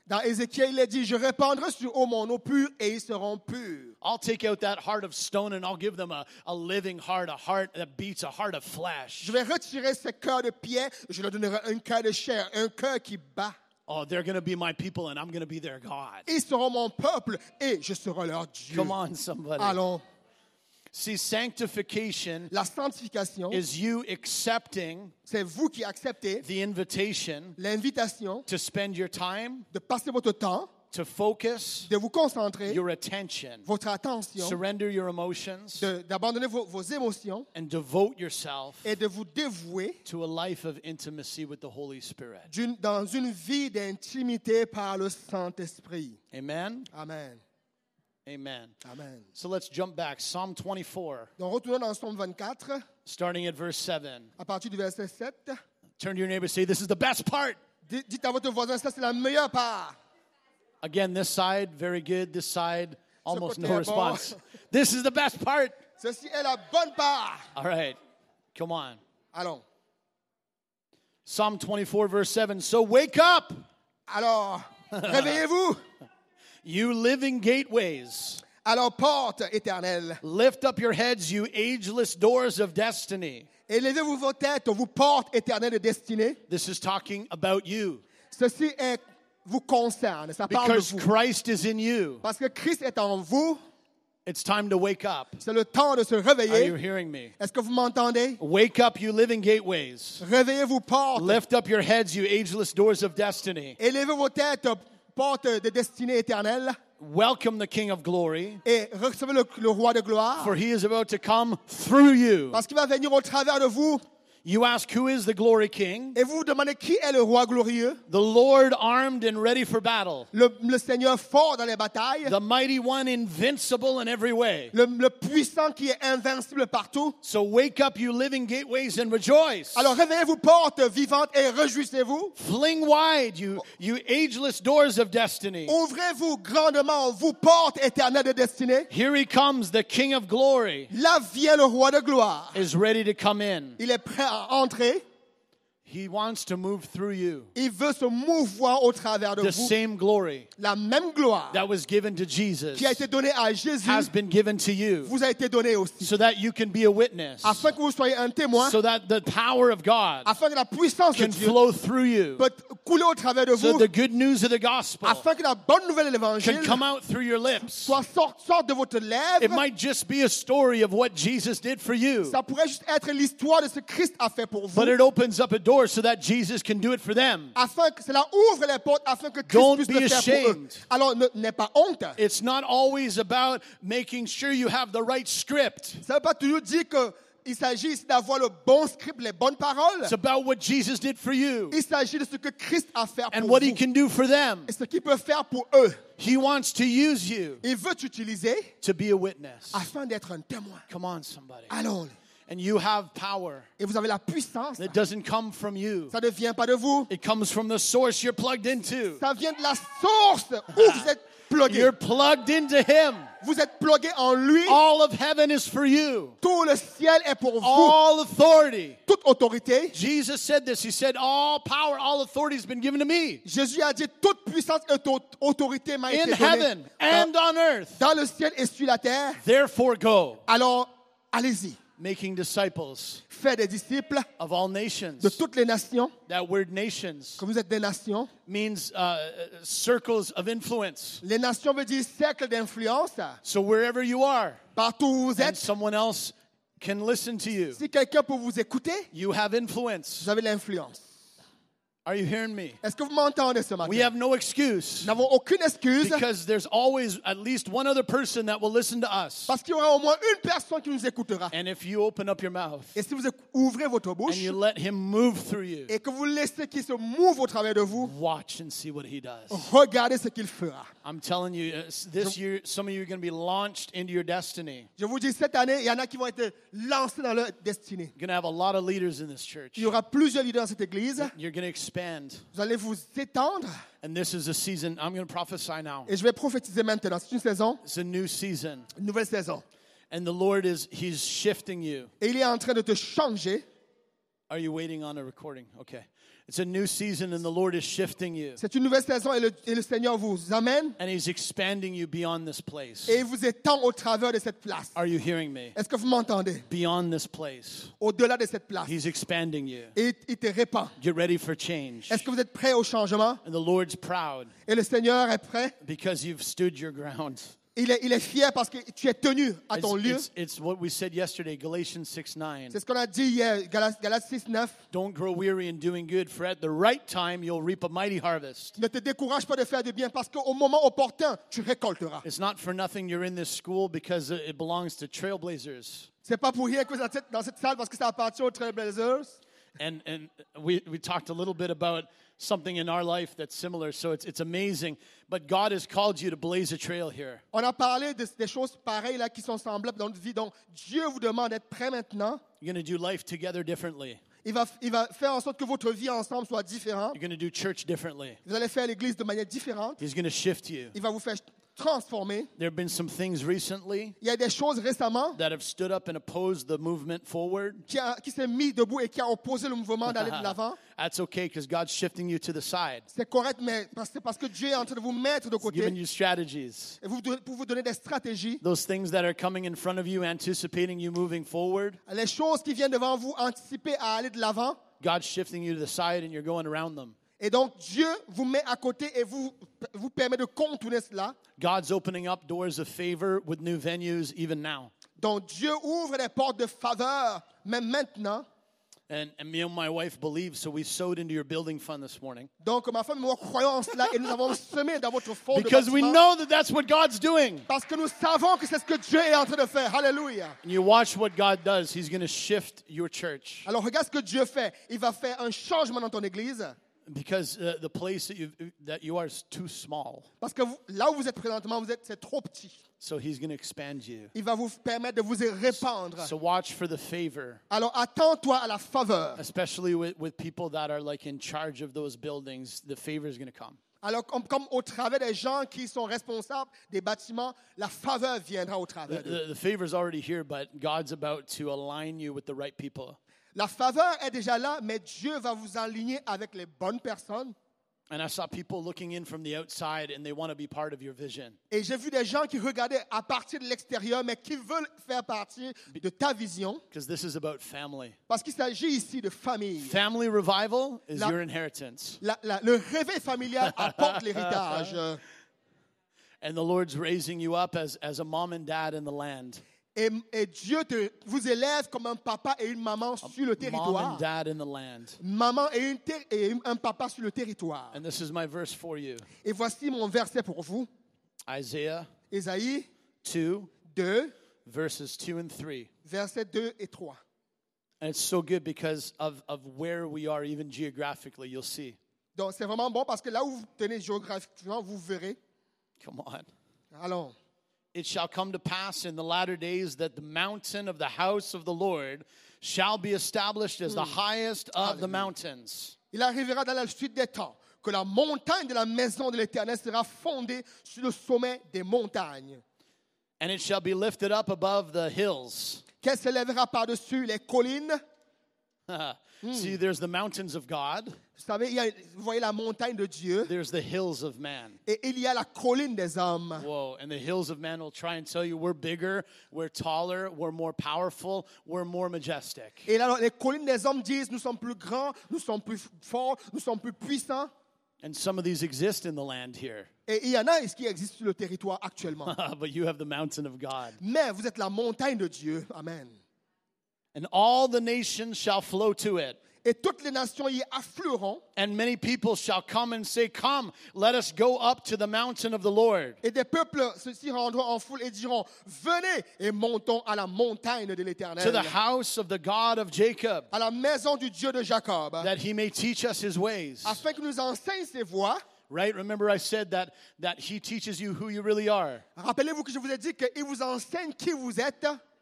Dans Ézéchiel, il est dit, je répandrai sur eux mon eau pure et ils seront purs. I'll take out that heart of stone and I'll give them a living heart, a heart that beats, a heart of flesh. Je vais retirer ce cœur de pierre, je leur donnerai un cœur de chair, un cœur qui bat. Oh, they're going to be my people and I'm going to be their God. Ils seront mon peuple et je serai leur Dieu. Come on, somebody. Allons. See, sanctification La sanctification, is you accepting c'est vous qui acceptez the invitation l'invitation to spend your time, de passer votre temps, to focus de vous concentrer, your attention, votre attention, surrender your emotions, d'abandonner vos émotions and devote yourself et de vous dévouer to a life of intimacy with the Holy Spirit. dans une vie d'intimité par le Saint-Esprit. Amen? Amen. Amen. Amen. So let's jump back. Psalm 24, Donc, retournons dans Psaume 24, starting at verse 7. à partir du verset 7. Turn to your neighbor and say, this is the best part. Dites à votre voisin, ça c'est la meilleure part. Again, this side, very good. This side, almost côté no est bon. response. This is the best part. Ceci est la bonne part. All right, come on. Allons. Psalm 24, verse 7. So wake up, Alors, réveillez-vous. you living gateways. Alors, porte éternelle. Lift up your heads, you ageless doors of destiny. Élevez-vous vos têtes, vous portes éternelles de destinée. This is talking about you. Ceci vous concerne. Ça parle de Because vous. Christ is in you. Parce que Christ est en vous, It's time to wake up. c'est le temps de se Are you réveiller. hearing me? Est-ce que vous m'entendez? Wake up, you living gateways. Réveillez-vous, portes. Lift up your heads, you ageless doors of destiny. Élevez vos têtes, portes de destinée éternelle. Welcome the King of glory, Et recevez le roi de gloire. for he is about to come through you. Parce qu'il va venir au travers de vous. You ask, who is the glory king? Et vous vous demandez qui est le roi glorieux. The Lord armed and ready for battle. Le Seigneur fort dans les batailles. The mighty one invincible in every way. Le puissant qui est invincible partout. So wake up, you living gateways, and rejoice. Alors réveillez-vous, portes vivantes, et réjouissez-vous. Fling wide, you ageless doors of destiny. Ouvrez-vous grandement, vous portes éternelles de destinée. Here he comes, the King of glory Là vient le roi de gloire. is ready to come in. Il est prêt à entrer. He wants to move through you. Il veut se mouvoir au travers de The vous. same glory La même gloire that was given to Jesus qui a été donnée à Jésus has been given to you, vous a été donnée aussi. so that you can be a witness, Afin que vous soyez un témoin, so that the power of God afin que la puissance de can Dieu flow through you, peut couler au travers de so vous, the good news of the gospel afin que la bonne nouvelle de l'évangile can come out through your lips. sorte de votre It lèvre. might just be a story of what Jesus did for you, Ça pourrait juste être l'histoire de ce que Christ a fait pour vous. but it opens up a door so that Jesus can do it for them. Afin que cela ouvre les portes, afin que Christ Don't puisse be le faire pour eux. ashamed. Alors, n'aie pas honte. It's not always about making sure you have the right script. Ça ne veut pas toujours dire qu'il s'agit ici d'avoir le bon script, les bonnes paroles. It's about what Jesus did for you Il s'agit de ce que Christ a fait and pour what vous he can do for them. et ce qu'il peut faire pour eux. He wants to use you Il veut t'utiliser to be a witness. afin d'être un témoin. Come on, somebody. Allons. And you have power Et vous avez la puissance. that doesn't come from you. Ça ne vient pas de vous. It comes from the source you're plugged into. Ça vient de la source où vous êtes plugué. You're plugged into him. Vous êtes plugué en lui. All of heaven is for you. Tout le ciel est pour vous. All authority. Toute autorité. Jesus said this. He said, all power, all authority has been given to me Jésus a dit toute puissance et toute autorité m'a in été heaven donnée and on earth. dans le ciel et sur la terre. Therefore go, Alors, allez-y. making disciples Faites des disciples of all nations. de toutes les nations. That word nations Comme vous êtes des nations. means circles of influence. Les nations veut dire cercle d'influence. So wherever you are, Partout où vous and êtes, someone else can listen to you, si quelqu'un peut vous écouter, you have influence. vous avez l'influence. Are you hearing me? Est-ce que vous m'entendez ce matin? We have no excuse Nous n'avons aucune excuse because there's always at least one other person that will listen to us. parce qu'il y aura au moins une personne qui nous écoutera. And if you open up your mouth Et si vous ouvrez votre and bouche you let him move through you, et que vous laissez qu'il se mouve au travers de vous, watch and see what he does. regardez ce qu'il fera. I'm telling you, this year, some of you are going to be launched into your destiny. Je vous dis, cette année, il y en a qui vont être lancés dans leur destinée. You're going to have a lot of leaders in this church. Il y aura plusieurs leaders dans cette église. You're going to expand. Vous allez vous étendre. And this is a season, I'm going to prophesy now. Et je vais prophétiser maintenant. C'est une saison, It's a new season. une nouvelle saison. And the Lord He's shifting you. Et il est en train de te changer. Are you waiting on a recording? Okay. It's a new season and the Lord is shifting you. C'est une nouvelle saison et le Seigneur vous amène And He's expanding you beyond this place. et il vous étend au travers de cette place. Are you hearing me? Est-ce que vous m'entendez? Beyond this place. Au-delà de cette place. He's expanding you. Et il te répand. Get ready for change. Est-ce que vous êtes prêts au changement? And the Lord's proud Et le Seigneur est prêt. because you've stood your ground. Il est fier parce que tu es tenu à ton lieu. It's what we said yesterday, Galatians 6:9. C'est ce qu'on a dit hier, Galates 6:9. Don't grow weary in doing good, for at the right time you'll reap a mighty harvest. Ne te décourage pas de faire du bien parce qu'au moment opportun, tu récolteras. It's not for nothing you're in this school because it belongs to Trailblazers. C'est pas pour rien que vous êtes dans cette salle parce que ça appartient aux Trailblazers. And we talked a little bit about something in our life that's similar, so it's amazing. But God has called you to blaze a trail here. On a parlé des choses pareilles là qui sont semblables dans notre vie. Donc Dieu vous demande d'être prêt maintenant. You're going to do life together differently. Il va faire en sorte que votre vie ensemble soit différente. You're going to do church differently. Vous allez faire l'église de manière différente. He's going to shift you. Il va vous faire transformer. There have been some things recently Il y a des choses récemment that have stood up and opposed the movement forward. qui s'est mis debout et qui a opposé le mouvement d'aller de l'avant. That's okay because God's shifting you to the side. C'est correct, mais c'est parce que Dieu est en train de vous mettre de He's giving côté you strategies. et pour vous donner des stratégies. Those things that are coming in front of you, anticipating you moving forward, Les choses qui viennent devant vous, anticiper à aller de l'avant. God's shifting you to the side and you're going around them. Et donc, Dieu vous met à côté et vous permet de contourner cela. God's opening up doors of favor with new venues even now. Donc, Dieu ouvre des portes de faveur, même maintenant. And me and my wife believe, so we sowed into your building fund this morning. Donc, ma femme et moi croyons en cela et nous avons semé dans votre fonds de Because we bâtiment. know that that's what God's doing. Parce que nous savons que c'est ce que Dieu est en train de faire. Alléluia. And you watch what God does. He's going to shift your church. Alors, regarde ce que Dieu fait. Il va faire un changement dans ton église. Because the place that you are is too small. Parce que là où vous êtes présentement, c'est trop petit. So He's going to expand you. Il va vous permettre de vous répandre. So watch for the favor. Alors, attends-toi à la faveur. Especially with people that are like in charge of those buildings, the favor is going to come. Alors, comme au travers des gens qui sont responsables des bâtiments, la faveur viendra au travers d'eux. The favor is already here, but God's about to align you with the right people. La faveur est déjà là, mais Dieu va vous aligner avec les bonnes personnes. And I saw people looking in from the outside and they want to be part of your vision. Et j'ai vu des gens qui regardaient à partir de l'extérieur, mais qui veulent faire partie de ta vision. Because this is about family. Parce qu'il s'agit ici de famille. Family revival is your inheritance. Le réveil familial apporte l'héritage. And the Lord's raising you up as a mom and dad in the land. Et Dieu vous élève comme un papa et une maman sur le Mom territoire. and dad in the land. Maman et un papa sur le territoire. And this is my verse for you. Et voici mon verset pour vous. Isaiah Ésaïe 2, 2, verses 2 and 3. versets 2 et 3. And it's so good because of where we are, even geographically, you'll see. Donc c'est vraiment bon parce que là où vous tenez géographiquement, vous verrez. Come on. Allons. It shall come to pass in the latter days that the mountain of the house of the Lord shall be established as the highest of the mountains. Il arrivera dans la suite des temps que la montagne de la maison de l'Éternel sera fondée sur le sommet des montagnes. And it shall be lifted up above the hills. Qu'elle s'élèvera par-dessus les collines. See, there's the mountains of God. Vous savez, vous voyez la montagne de Dieu. There's the hills of man. Et il y a la colline des hommes. Whoa, and the hills of man will try and tell you we're bigger, we're taller, we're more powerful, we're more majestic. Et là, les collines des hommes disent, nous sommes plus grands, nous sommes plus forts, nous sommes plus puissants. And some of these exist in the land here. Et il y en a qui existent sur le territoire actuellement. But you have the mountain of God. Mais vous êtes la montagne de Dieu. Amen. And all the nations shall flow to it. Et toutes les nations y afflueront. And many people shall come and say, come, let us go up to the mountain of the Lord. Et des peuples s'y rendront en foule et diront, venez et montons à la montagne de l'Éternel. To the house of the God of Jacob, À la maison du Dieu de Jacob. that he may teach us his ways. Afin qu'il nous enseigne ses voies. Right? Remember I said that he teaches you who you really are. Rappelez-vous que je vous ai dit qu'il vous enseigne qui vous êtes.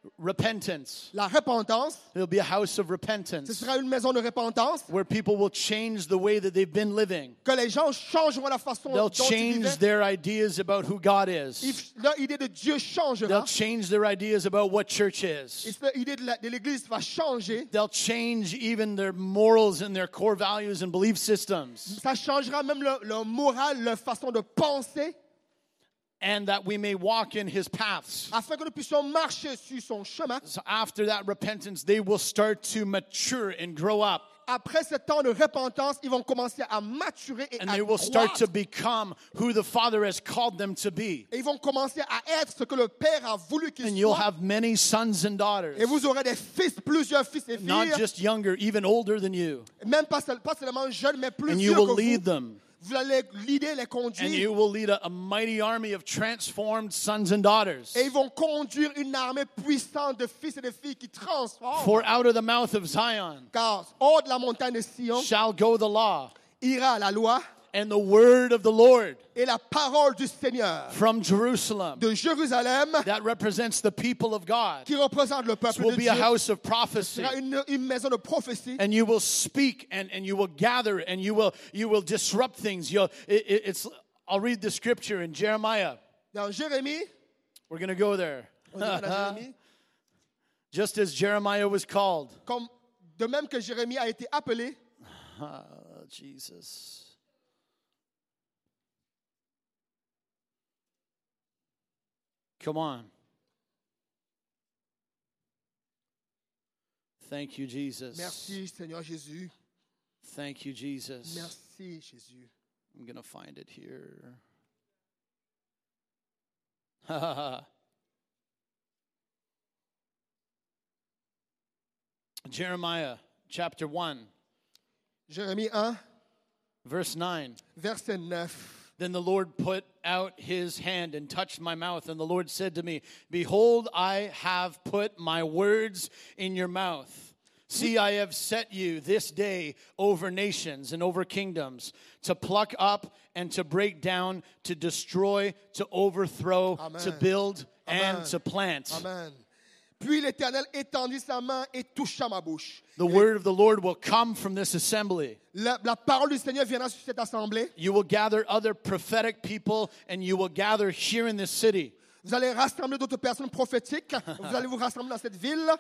repentance. La repentance, There'll be a house of ce repentance sera une maison de repentance, where people will change the way that they've been living. que les gens changeront la façon They'll dont ils change vivaient. their ideas about who God is. Leur idée de Dieu changera. They'll change their ideas about what church Et is. leur idée de l'Église va changer. They'll change even their morals and their core values and belief systems. Ça changera même leur morale, leur façon de penser, And that we may walk in his paths. afin que nous puissions marcher sur son chemin. So after that repentance, they will start to mature and grow up. Après ce temps de repentance, ils vont commencer à maturer et And à they will start to croître. become who the Father has called them to be. Et ils vont commencer à être ce que le Père a voulu qu'ils And you'll soient. have many sons and daughters. Et vous aurez des fils, plusieurs fils et Not filles, just younger, even older than you. même pas seulement jeunes, mais plus And vieux you will que lead vous. them. Vous allez l'aider, les And conduire. you will lead a mighty army of transformed sons and daughters. Et ils vont conduire une armée puissante de fils et de filles qui transforment. For out of the mouth of Zion Car hors de la montagne de Sion shall go the law ira la loi and the word of the Lord et la parole du Seigneur from Jerusalem. de Jérusalem That represents the people of God. qui représente le This peuple will de be Dieu. a house of Ce prophecy. sera une maison de prophétie. And you will speak and you will gather and you will disrupt things. I'll read the scripture in Jeremiah. Dans Jérémie, We're going to go there. on ira dans Jérémie, Just as Jeremiah was called. comme de même que Jérémie a été appelé, Jesus. Come on. Thank you, Jesus. merci Seigneur Jésus, Thank you, Jesus. merci Jésus. I'm going to find it here. Jeremiah chapter 1, Jérémie 1, verse 9. verset 9. Then the Lord put out his hand and touched my mouth, and the Lord said to me, Behold, I have put my words in your mouth. See, I have set you this day over nations and over kingdoms, to pluck up and to break down, to destroy, to overthrow, Amen. to build, Amen. and to plant. Amen. Puis l'Éternel étendit sa main et toucha ma bouche. The word of the Lord will come from this assembly. La parole du Seigneur viendra sur cette assemblée. You will gather other prophetic people, and you will gather here in this city. Vous allez rassembler d'autres personnes prophétiques. Vous allez vous rassembler dans cette ville.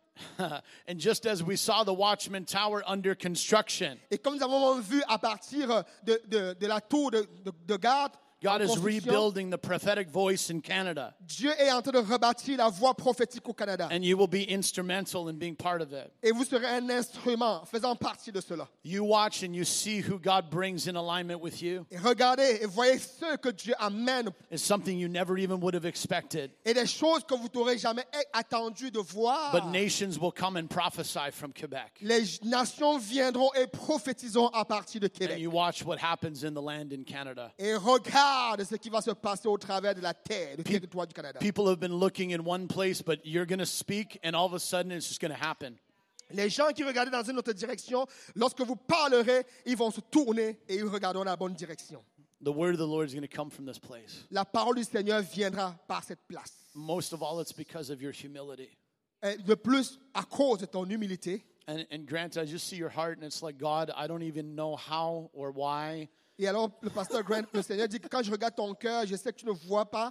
And just as we saw the Watchman Tower under construction, Et comme nous avons vu à partir de la tour de garde, God en is construction, rebuilding the prophetic voice in Canada. Dieu est en train de rebâtir la voix prophétique au Canada. And you will be instrumental in being part of it. Et vous serez un instrument faisant partie de cela. You watch and you see who God brings in alignment with you. Et regardez et voyez ce que Dieu amène. It's something you never even would have expected. Et des choses que vous n'aurez jamais attendu de voir. But nations will come and prophesy from Quebec. Les nations viendront et prophétiseront à partir de And Québec. you watch what happens in the land in Canada. Et regarde ce qui va se passer au travers de la terre, du territoire du Canada. People have been looking in one place, but you're going to speak, and all of a sudden it's just going to happen. Les gens qui regardaient dans une autre direction, lorsque vous parlerez, ils vont se tourner et ils regarderont dans la bonne direction. The word of the Lord is going to come from this place. La parole du Seigneur viendra par cette place. Most of all, it's because of your humility. Et de plus, à cause de ton humilité. And Grant, I just see your heart, and it's like, God, I don't even know how or why. Et alors, le pasteur Grant, le Seigneur dit que quand je regarde ton cœur, je sais que tu ne vois pas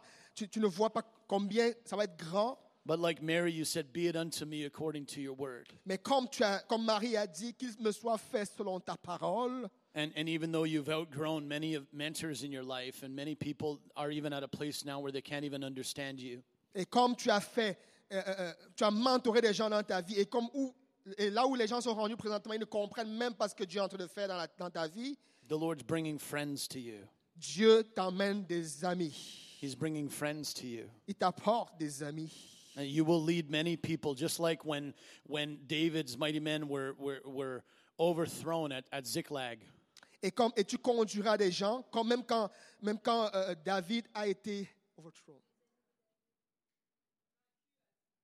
combien ça va être grand. But like Mary, you said, be it unto me according to your word. Mais comme Marie a dit, qu'il me soit fait selon ta parole. And even though you've outgrown many of mentors in your life, and many people are even at a place now where they can't even understand you. Et comme tu as mentoré des gens dans ta vie, et là où les gens sont rendus présentement, ils ne comprennent même pas ce que Dieu est en train de faire dans ta vie. The Lord's bringing friends to you. Dieu t'emmène des amis. He's bringing friends to you. Il t'apporte des amis. And you will lead many people, just like when David's mighty men were overthrown at Ziklag. Et tu conduiras des gens, même quand David a été overthrown.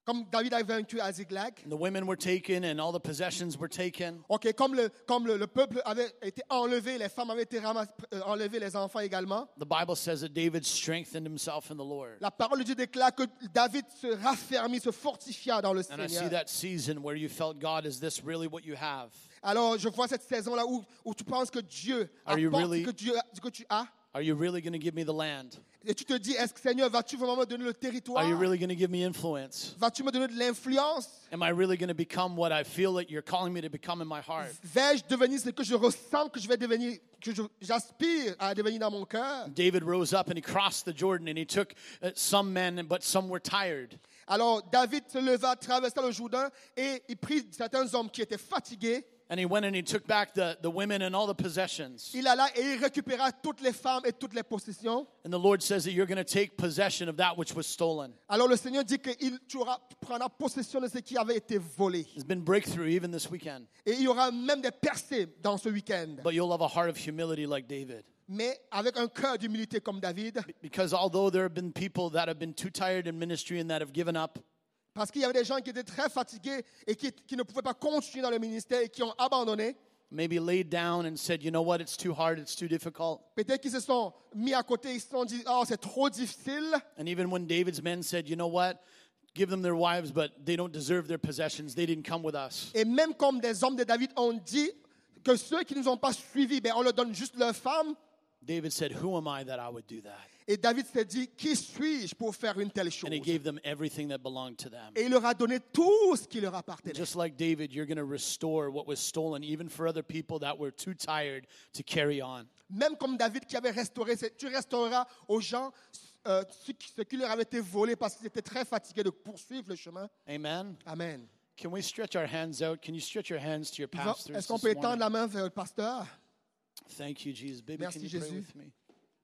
Comme David avait vaincu à Ziklag. and the women were taken and all the possessions were taken. OK, comme le peuple avait été enlevé, les femmes avaient été enlevées, les enfants également. The Bible says that David strengthened himself in the Lord. La parole de Dieu déclare que David se raffermit, se fortifia dans le And I see Seigneur. that season where you felt, God, is this really what you have? Alors, je vois cette saison-là où tu penses que Dieu Are you apporte really- ce que tu as. Are you really going to give me the land? Et tu te dis, est-ce que Seigneur, vas-tu vraiment me donner le territoire? Are you really going to give me influence? Vas-tu me donner de l'influence? Am I really going to become what I feel that you're calling me to become in my heart? Vais-je devenir ce que je ressens que je vais devenir, j'aspire à devenir dans mon cœur? David rose up and he crossed the Jordan and he took some men, but some were tired. Alors, David se leva, traversa le Jourdain et il prit certains hommes qui étaient fatigués. And he went and he took back the women and all the possessions. Il alla et il récupéra toutes les femmes et toutes les possessions. And the Lord says that you're going to take possession of that which was stolen. Alors, le Seigneur dit que tu prendras possession de ce qui avait été volé. There's been breakthrough even this weekend. Et il y aura même des percées dans ce week-end. But you'll have a heart of humility like David. Mais avec un cœur d'humilité comme David. Because although there have been people that have been too tired in ministry and that have given up, Parce qu'il y avait des gens qui étaient très fatigués et qui ne pouvaient pas continuer dans le ministère et qui ont abandonné. maybe laid down and said, you know what, it's too hard, it's too difficult. Peut-être qu'ils se sont mis à côté, ils se sont dit, oh, c'est trop difficile. And even when David's men said, you know what, give them their wives, but they don't deserve their possessions, they didn't come with us. Et même comme des hommes de David ont dit que ceux qui ne nous ont pas suivis, ben, on leur donne juste leurs femmes. David said, who am I that I would do that? Et David s'est dit, qui suis-je pour faire une telle chose? And he gave them everything that belonged to them. Et il leur a donné tout ce qui leur appartenait. Just like David, you're going to restore what was stolen, even for other people that were too tired to carry on. Même comme David qui avait restauré, tu restaureras aux gens ce qui leur avait été volé parce qu'ils étaient très fatigués de poursuivre le chemin. Amen. Amen. Can we stretch our hands out? Can you stretch your hands to your pastors Est-ce qu'on this peut étendre morning? la main vers le pasteur? Thank you, Jesus. Baby, Merci, can you pray Jésus. with me?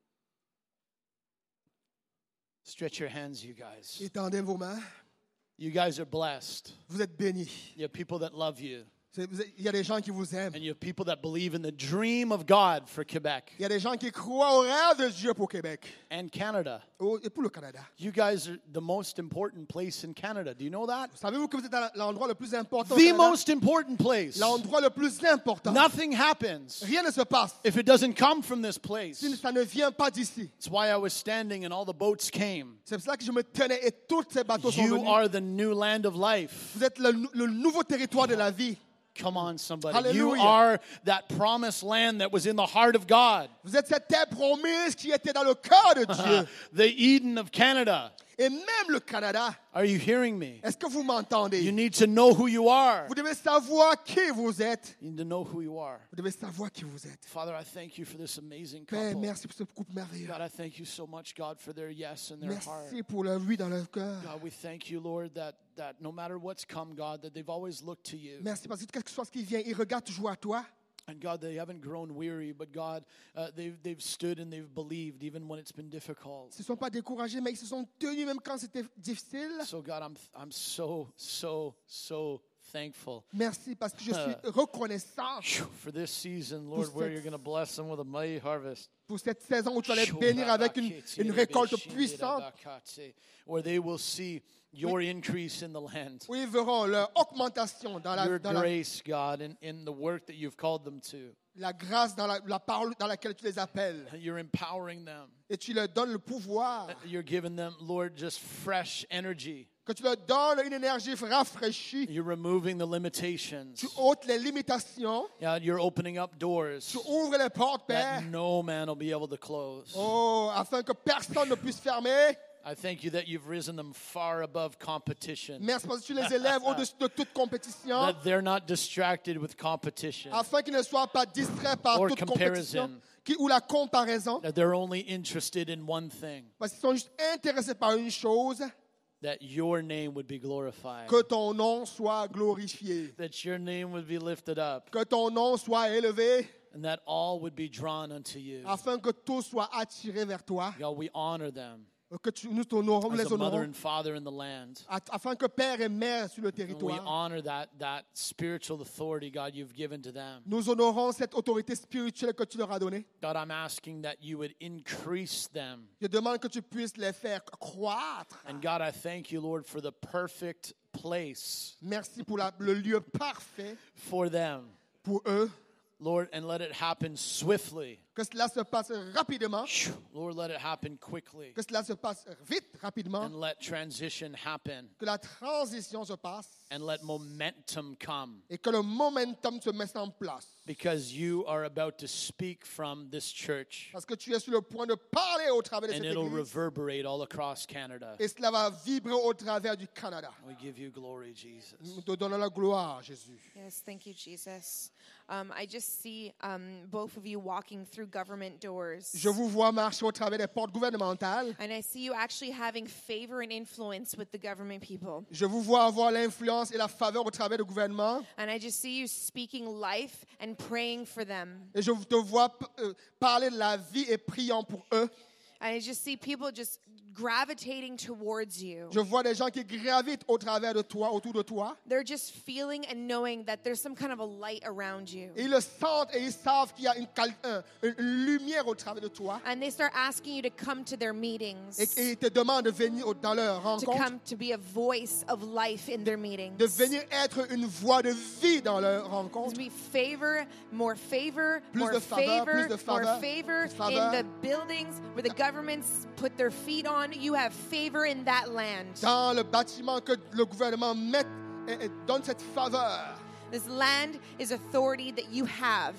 Stretch your hands, you guys. Étendez vos mains. You guys are blessed. Vous êtes bénis. You have people that love you. Il y a des gens qui vous aiment. And you have people that believe in the dream of God for Quebec Il y a des gens qui croient au rêve de Dieu pour Québec and Canada. et pour le Canada. You guys are the most important place in Canada. Do you know that? Savez-vous que vous êtes dans l'endroit le plus important au The Canada? most important place. L'endroit le plus important. Nothing happens Rien ne se passe if it doesn't come from this place. si ça ne vient pas d'ici. It's why I was standing and all the boats came. C'est pour ça que je me tenais et tous ces bateaux sont You venus. are the new land of life. Vous êtes le nouveau territoire de la vie. Come on, somebody. Hallelujah. You are that promised land that was in the heart of God. Vous êtes cette terre promise qui était dans le cœur de Dieu. The Eden of Canada. Et même le Canada. Are you hearing me? Est-ce que vous m'entendez? You need to know who you are. Vous devez savoir qui vous êtes. You need to know who you are. Vous devez savoir qui vous êtes. Father, I thank you for this amazing Père, couple. merci pour ce couple merveilleux. God, I thank you so much, God, for their yes and their heart. Merci pour leur oui dans leur cœur. God, we thank you, Lord, that no matter what's come, God, that they've always looked to you. Merci parce que quel que soit ce qui vient, ils regardent toujours à toi. And God, they haven't grown weary, but God, they've stood and they've believed even when it's been difficult. Ils ne sont pas découragés, mais ils se sont tenus même quand c'était difficile. So God, I'm so thankful Merci parce que je suis reconnaissant for this season, Lord, where you're going to bless them with a mighty harvest. pour cette saison où tu vas les bénir avec une récolte puissante. Where they will see your increase in the land. Où ils verront leur augmentation dans Your la grace, God, in the work that you've called them to. grâce, dans la parole dans laquelle tu les appelles. You're empowering them. Et tu leur donnes le pouvoir. You're giving them, Lord, just fresh energy. Que tu leur donnes une énergie rafraîchie. You're removing the limitations. Tu ôtes les limitations. God, you're opening up doors Tu ouvres les portes, Père. that no man will be able to close. Oh, afin que personne ne puisse fermer. I thank you that you've risen them far above competition. Merci parce que tu les élèves au-dessus de toute compétition. That they're not distracted with competition. Afin qu'ils ne soient pas distraits par Or toute comparison. compétition. Ou la comparaison. That they're only interested in one thing. Parce qu'ils sont juste intéressés par une chose. That your name would be glorified. Que ton nom soit glorifié. That your name would be lifted up. Que ton nom soit élevé. And that all would be drawn unto you. Afin que tout soit attiré vers toi. God, we honor them. Que nous t'honorons, nous as les a mother honorons, and father in the land. afin que père et mère sur le And we territoire, honor that spiritual authority, God, you've given to them. nous honorons cette autorité spirituelle que tu leur as donnée. God, I'm asking that you would increase them. Je demande que tu puisses les faire croître. And God, I thank you, Lord, for the perfect place Merci pour le lieu parfait for them. pour eux. Lord, and let it happen swiftly. Que cela se passe rapidement, Lord, let it happen quickly. que cela se passe vite, rapidement, And let transition happen. que la transition se passe And let momentum come. et que le momentum se mette en place. Because you are about to speak from this church. Parce que tu es sur le point de parler au travers de And cette it'll église. reverberate all across Canada. Et cela va vibrer au travers du Canada. We give you glory, Jesus. Nous te donnons la gloire, Jésus. Yes, thank you, Jesus. I just see both of you walking through government doors. Je vous vois marcher au travers des portes gouvernementales. And I see you actually having favor and influence with the government people. Je vous vois avoir l'influence et la faveur au travers du gouvernement. And I just see you speaking life and praying for them. Et je te vois parler de la vie et priant pour eux. And I just see people just gravitating towards you. Je vois des gens qui gravitent au travers de toi, autour de toi. They're just feeling and knowing that there's some kind of a light around you. Et ils le sentent et ils savent qu'il y a une lumière au travers de toi. And they start asking you to come to their meetings, Et ils te demandent de venir dans leur to rencontre, come to be a voice of life in their meetings. de venir être une voix de vie dans leur rencontre. To be favor, more favor, Plus more de faveur, favor, plus de faveur, more favor plus de faveur. in the buildings where the governments put their feet on. You have favor in that land. Dans le bâtiment que le gouvernement met et donne cette faveur, This land is authority that you have,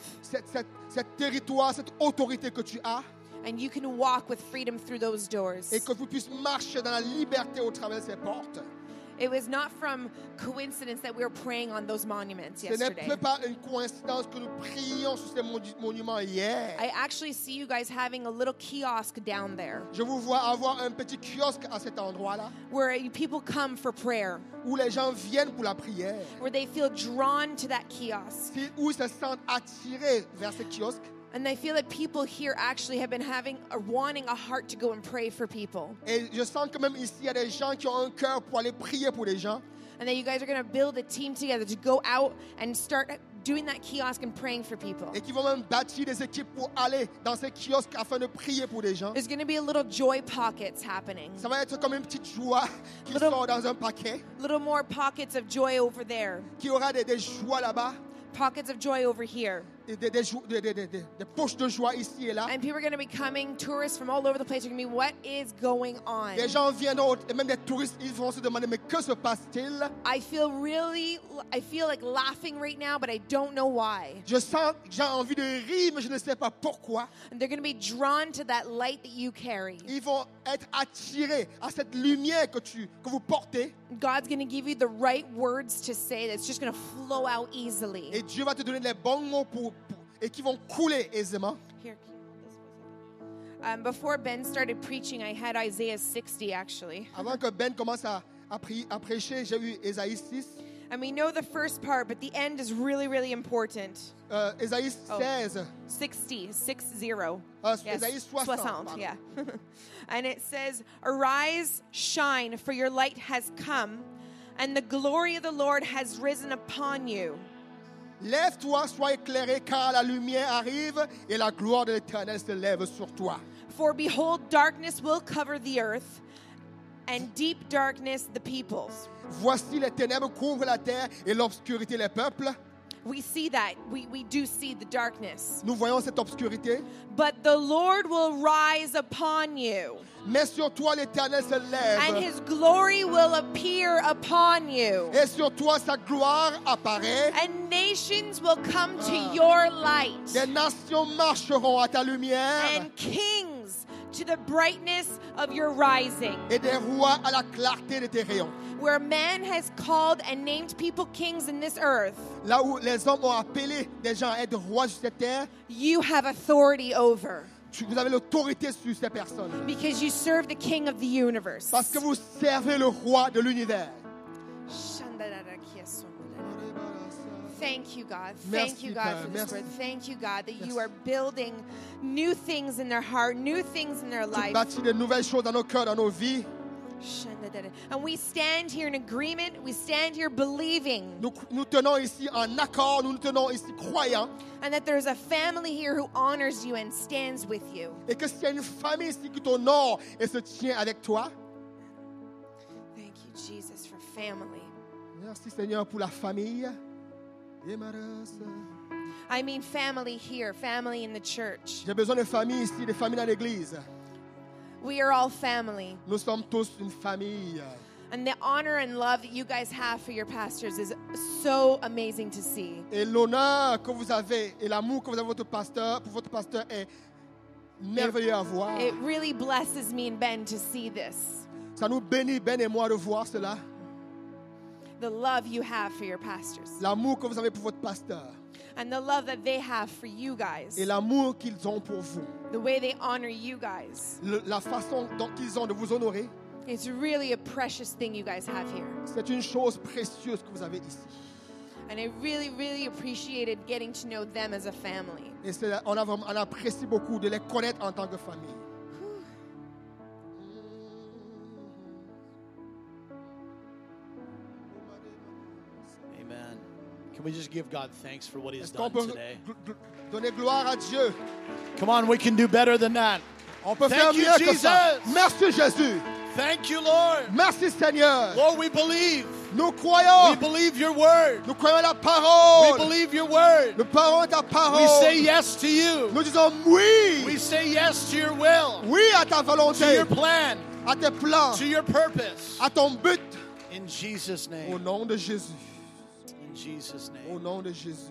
cet territoire, cette autorité que tu as, and you can walk with freedom through those doors. et que vous puissiez marcher dans la liberté au travers de ces portes. It was not from coincidence that we were praying on those monuments Ce yesterday. n'est pas une coïncidence que nous prions sur ces monuments hier. I actually see you guys having a little kiosk down there Je vous vois avoir un petit kiosque à cet endroit-là, where people come for prayer, où les gens viennent pour la prière, where they feel drawn to that kiosk. où ils se sentent attirés vers ce kiosque. And I feel that people here actually have been wanting a heart to go and pray for people. Et je sens que même ici, il y a des gens qui ont un cœur pour aller prier pour les gens. And that you guys are going to build a team together to go out and start doing that kiosk and praying for people. Et qui vont même bâtir des équipes pour aller dans ces kiosques afin de prier pour les gens. There's going to be a little joy pockets happening. Ça va être comme une petite joie qui Little- sort dans un paquet, Little more pockets of joy over there. qui aura des joies là-bas, Pockets of joy over here. des poches de joie ici et là. And people are going to be coming, tourists from all over the place are going to be, what is going on? Les gens viendront, et même des touristes, ils vont se demander, mais que se passe-t-il? I feel like laughing right now, but I don't know why. Je sens que j'ai envie de rire, mais je ne sais pas pourquoi. And they're going to be drawn to that light that you carry. Ils vont être attirés à cette lumière que vous portez. God's going to give you the right words to say that's just going to flow out easily. Et Dieu va te donner les bons mots et qui vont couler aisément. Here, can you hold this for a second? Before Ben started preaching, I had Isaiah 60 actually. Avant que Ben commence à prêcher, j'ai eu Ésaïe 6. And we know the first part, but the end is really, really important. Ésaïe 16. 60. Ésaïe 60. Pardon. Yeah. And it says, "Arise, shine, for your light has come, and the glory of the Lord has risen upon you." Lève-toi, sois éclairé, car la lumière arrive et la gloire de l'Éternel se lève sur toi. For behold, darkness will cover the earth, and deep darkness the peoples. Voici les ténèbres couvrent la terre et l'obscurité les peuples. We see that. We do see the darkness. Nous voyons cette obscurité. But the Lord will rise upon you, Mais sur toi, l'Éternel se and lève. his glory will appear upon you. Et sur toi, sa gloire apparaît. And nations will come to your light, Des nations marcheront à ta lumière. and kings to the brightness of your rising. Et des rois à la clarté de tes rayons. Where man has called and named people kings in this earth, Là où les hommes ont appelé des gens à être rois sur cette terre, you have authority over, vous avez l'autorité sur ces personnes. because you serve the king of the universe. Parce que vous servez le roi de l'univers. Thank you, God. Merci, Thank you, God, Père. for this Merci. word. Thank you, God, that you Merci. are building new things in their heart, new things in their Tu life. bâtis de nouvelles choses dans nos cœurs, dans nos vies. And we stand here in agreement. We stand here believing. Nous tenons ici en accord, nous tenons ici croyants. And that there's a family here who honors you and stands with you. Et que s'il y a une famille ici qui t'honore et se tient avec toi. Thank you, Jesus, for family. Merci Seigneur pour la famille. I mean family here, family in the church. J'ai besoin de famille ici, de famille dans l'église. We are all family. Nous sommes tous une famille. And the honor and love that you guys have for your pastors is so amazing to see. Et l'honneur que vous avez et l'amour que vous avez pour votre pasteur est merveilleux à voir. It really blesses me and Ben to see this. Ça nous bénit, Ben et moi, de voir cela. The love you have for your pastors. L'amour que vous avez pour votre pasteur. And the love that they have for you guys. Et l'amour qu'ils ont pour vous. The way they honor you guys. La façon dont ils ont de vous honorer. It's really a precious thing you guys have here. C'est une chose précieuse que vous avez ici. And I really, really appreciated getting to know them as a family. Et on apprécie beaucoup de les connaître en tant que famille. Amen. Can we just give God thanks for what He's Est-ce qu'on done peut today? donner gloire à Dieu? Come on, we can do better than that. On peut Thank faire you, mieux que ça. Jesus. Merci Jésus. Thank you, Lord. Merci Seigneur. Lord, we believe. Nous croyons. We believe your word. Nous croyons la We parole. believe your word. Nous parlons ta parole. We say yes to you. Nous disons oui. We say yes to your will, Oui à ta to volonté, your plan, à tes plans, to your purpose. à ton but. In Jesus' Au name. nom de Jésus. In Jesus' Au name. nom de Jésus.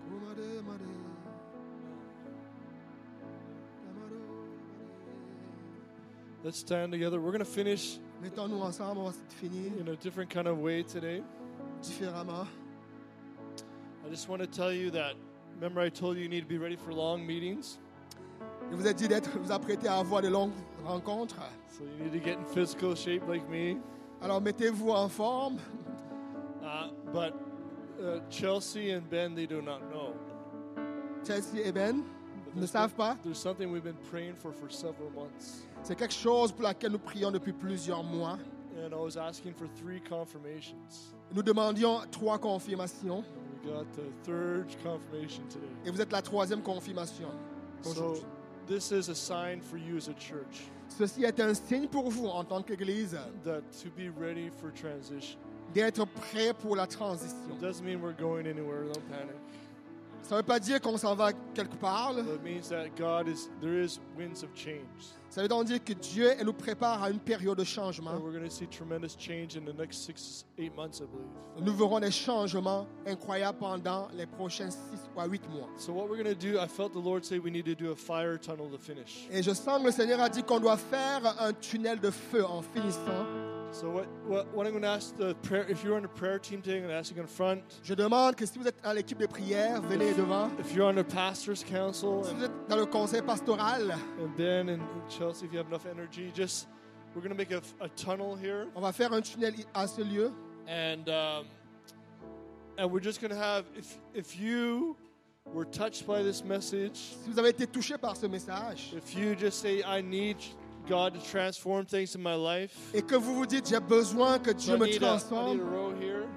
Let's stand together. We're going to finish Mettons-nous ensemble, on va finir in a different kind of way today. différemment. I just want to tell you that, remember I told you you need to be ready for long meetings? Je vous ai dit d'être vous apprêter à avoir de longues rencontres. So you need to get in physical shape like me. Alors mettez-vous en forme. But Chelsea and Ben, they do not know. Chelsea et Ben ne savent pas. There's something we've been praying for several months. C'est quelque chose pour laquelle nous prions depuis plusieurs mois. And I was asking for 3 confirmations. Nous demandions 3 confirmations. And we got the 3rd confirmation today. Et vous êtes la 3e confirmation So aujourd'hui. this is a sign for you as a church Ceci est un signe pour vous en tant qu'Église that to be ready for transition. d'être prêt pour la transition. It doesn't mean we're going anywhere, don't panic. Ça ne veut pas dire qu'on s'en va quelque part. But it means that there is winds of change. Ça veut donc dire que Dieu nous prépare à une période de changement. And we're going to see tremendous change in the next 6-8 months, I believe. Nous verrons des changements incroyables pendant les prochains 6 à 8 mois. So what we're going to do, I felt the Lord say we need to do a fire tunnel to finish. Et je sens que le Seigneur a dit qu'on doit faire un tunnel de feu en finissant. So what I'm going to ask if you're on the prayer team today, I'm going to ask you in front. Je demande que si vous êtes dans l'équipe de prière, venez devant. If you're on the pastor's council, Si vous êtes dans le conseil pastoral, and Ben and Chelsea, if you have enough energy, we're going to make a tunnel here. on va faire un tunnel à ce lieu. And we're just going to have, if you were touched by this message, Si vous avez été touché par ce message if you just say, I need God to transform things in my life, et que vous vous dites j'ai besoin que so Dieu I me need a transforme, row here.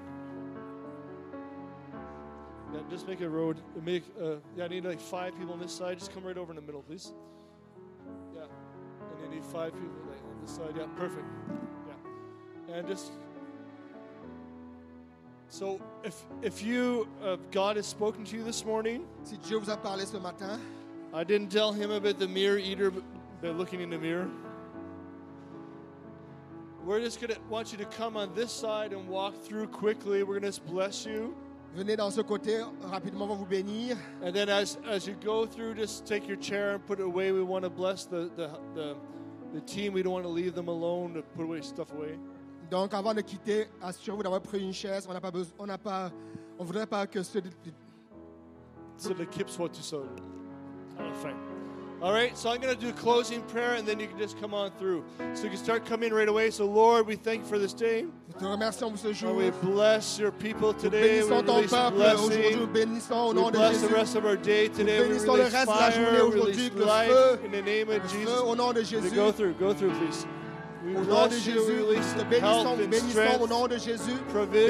Yeah, just make a road. I need like 5 people on this side. Just come right over in the middle, please. Yeah, and you need 5 people like, on this side. Yeah, perfect. Yeah, and just. So if you God has spoken to you this morning, si Dieu vous a parlé ce matin, I didn't tell him about the mirror eater, but looking in the mirror. We're just gonna want you to come on this side and walk through quickly. We're gonna just bless you, venez dans ce côté, rapidement on va vous bénir. and then as you go through, just take your chair and put it away. We want to bless the team. We don't want to leave them alone to put away stuff away. Donc avant de quitter, assurez-vous d'avoir pris une chaise. On voudrait pas que ceux Så det klipps vad du sa. Ja, fine. All right, so I'm going to do a closing prayer, and then you can just come on through. So you can start coming right away. So, Lord, we thank you for this day. Nous te remercions pour ce jour. Lord, we bless your people Nous today. We bénissons ton release peuple aujourd'hui. Nous blessing. bénissons au We nom de bless the Jésus. rest of our day today. We bénissons le release reste de la journée fire, aujourd'hui, release que le life feu, in the name of Le Jesus. feu au nom de Jésus. Go through, please. We Au nom de bless you. Jésus, We nous release te health bénissons, nous and bénissons au strength, nom de Jésus. provision.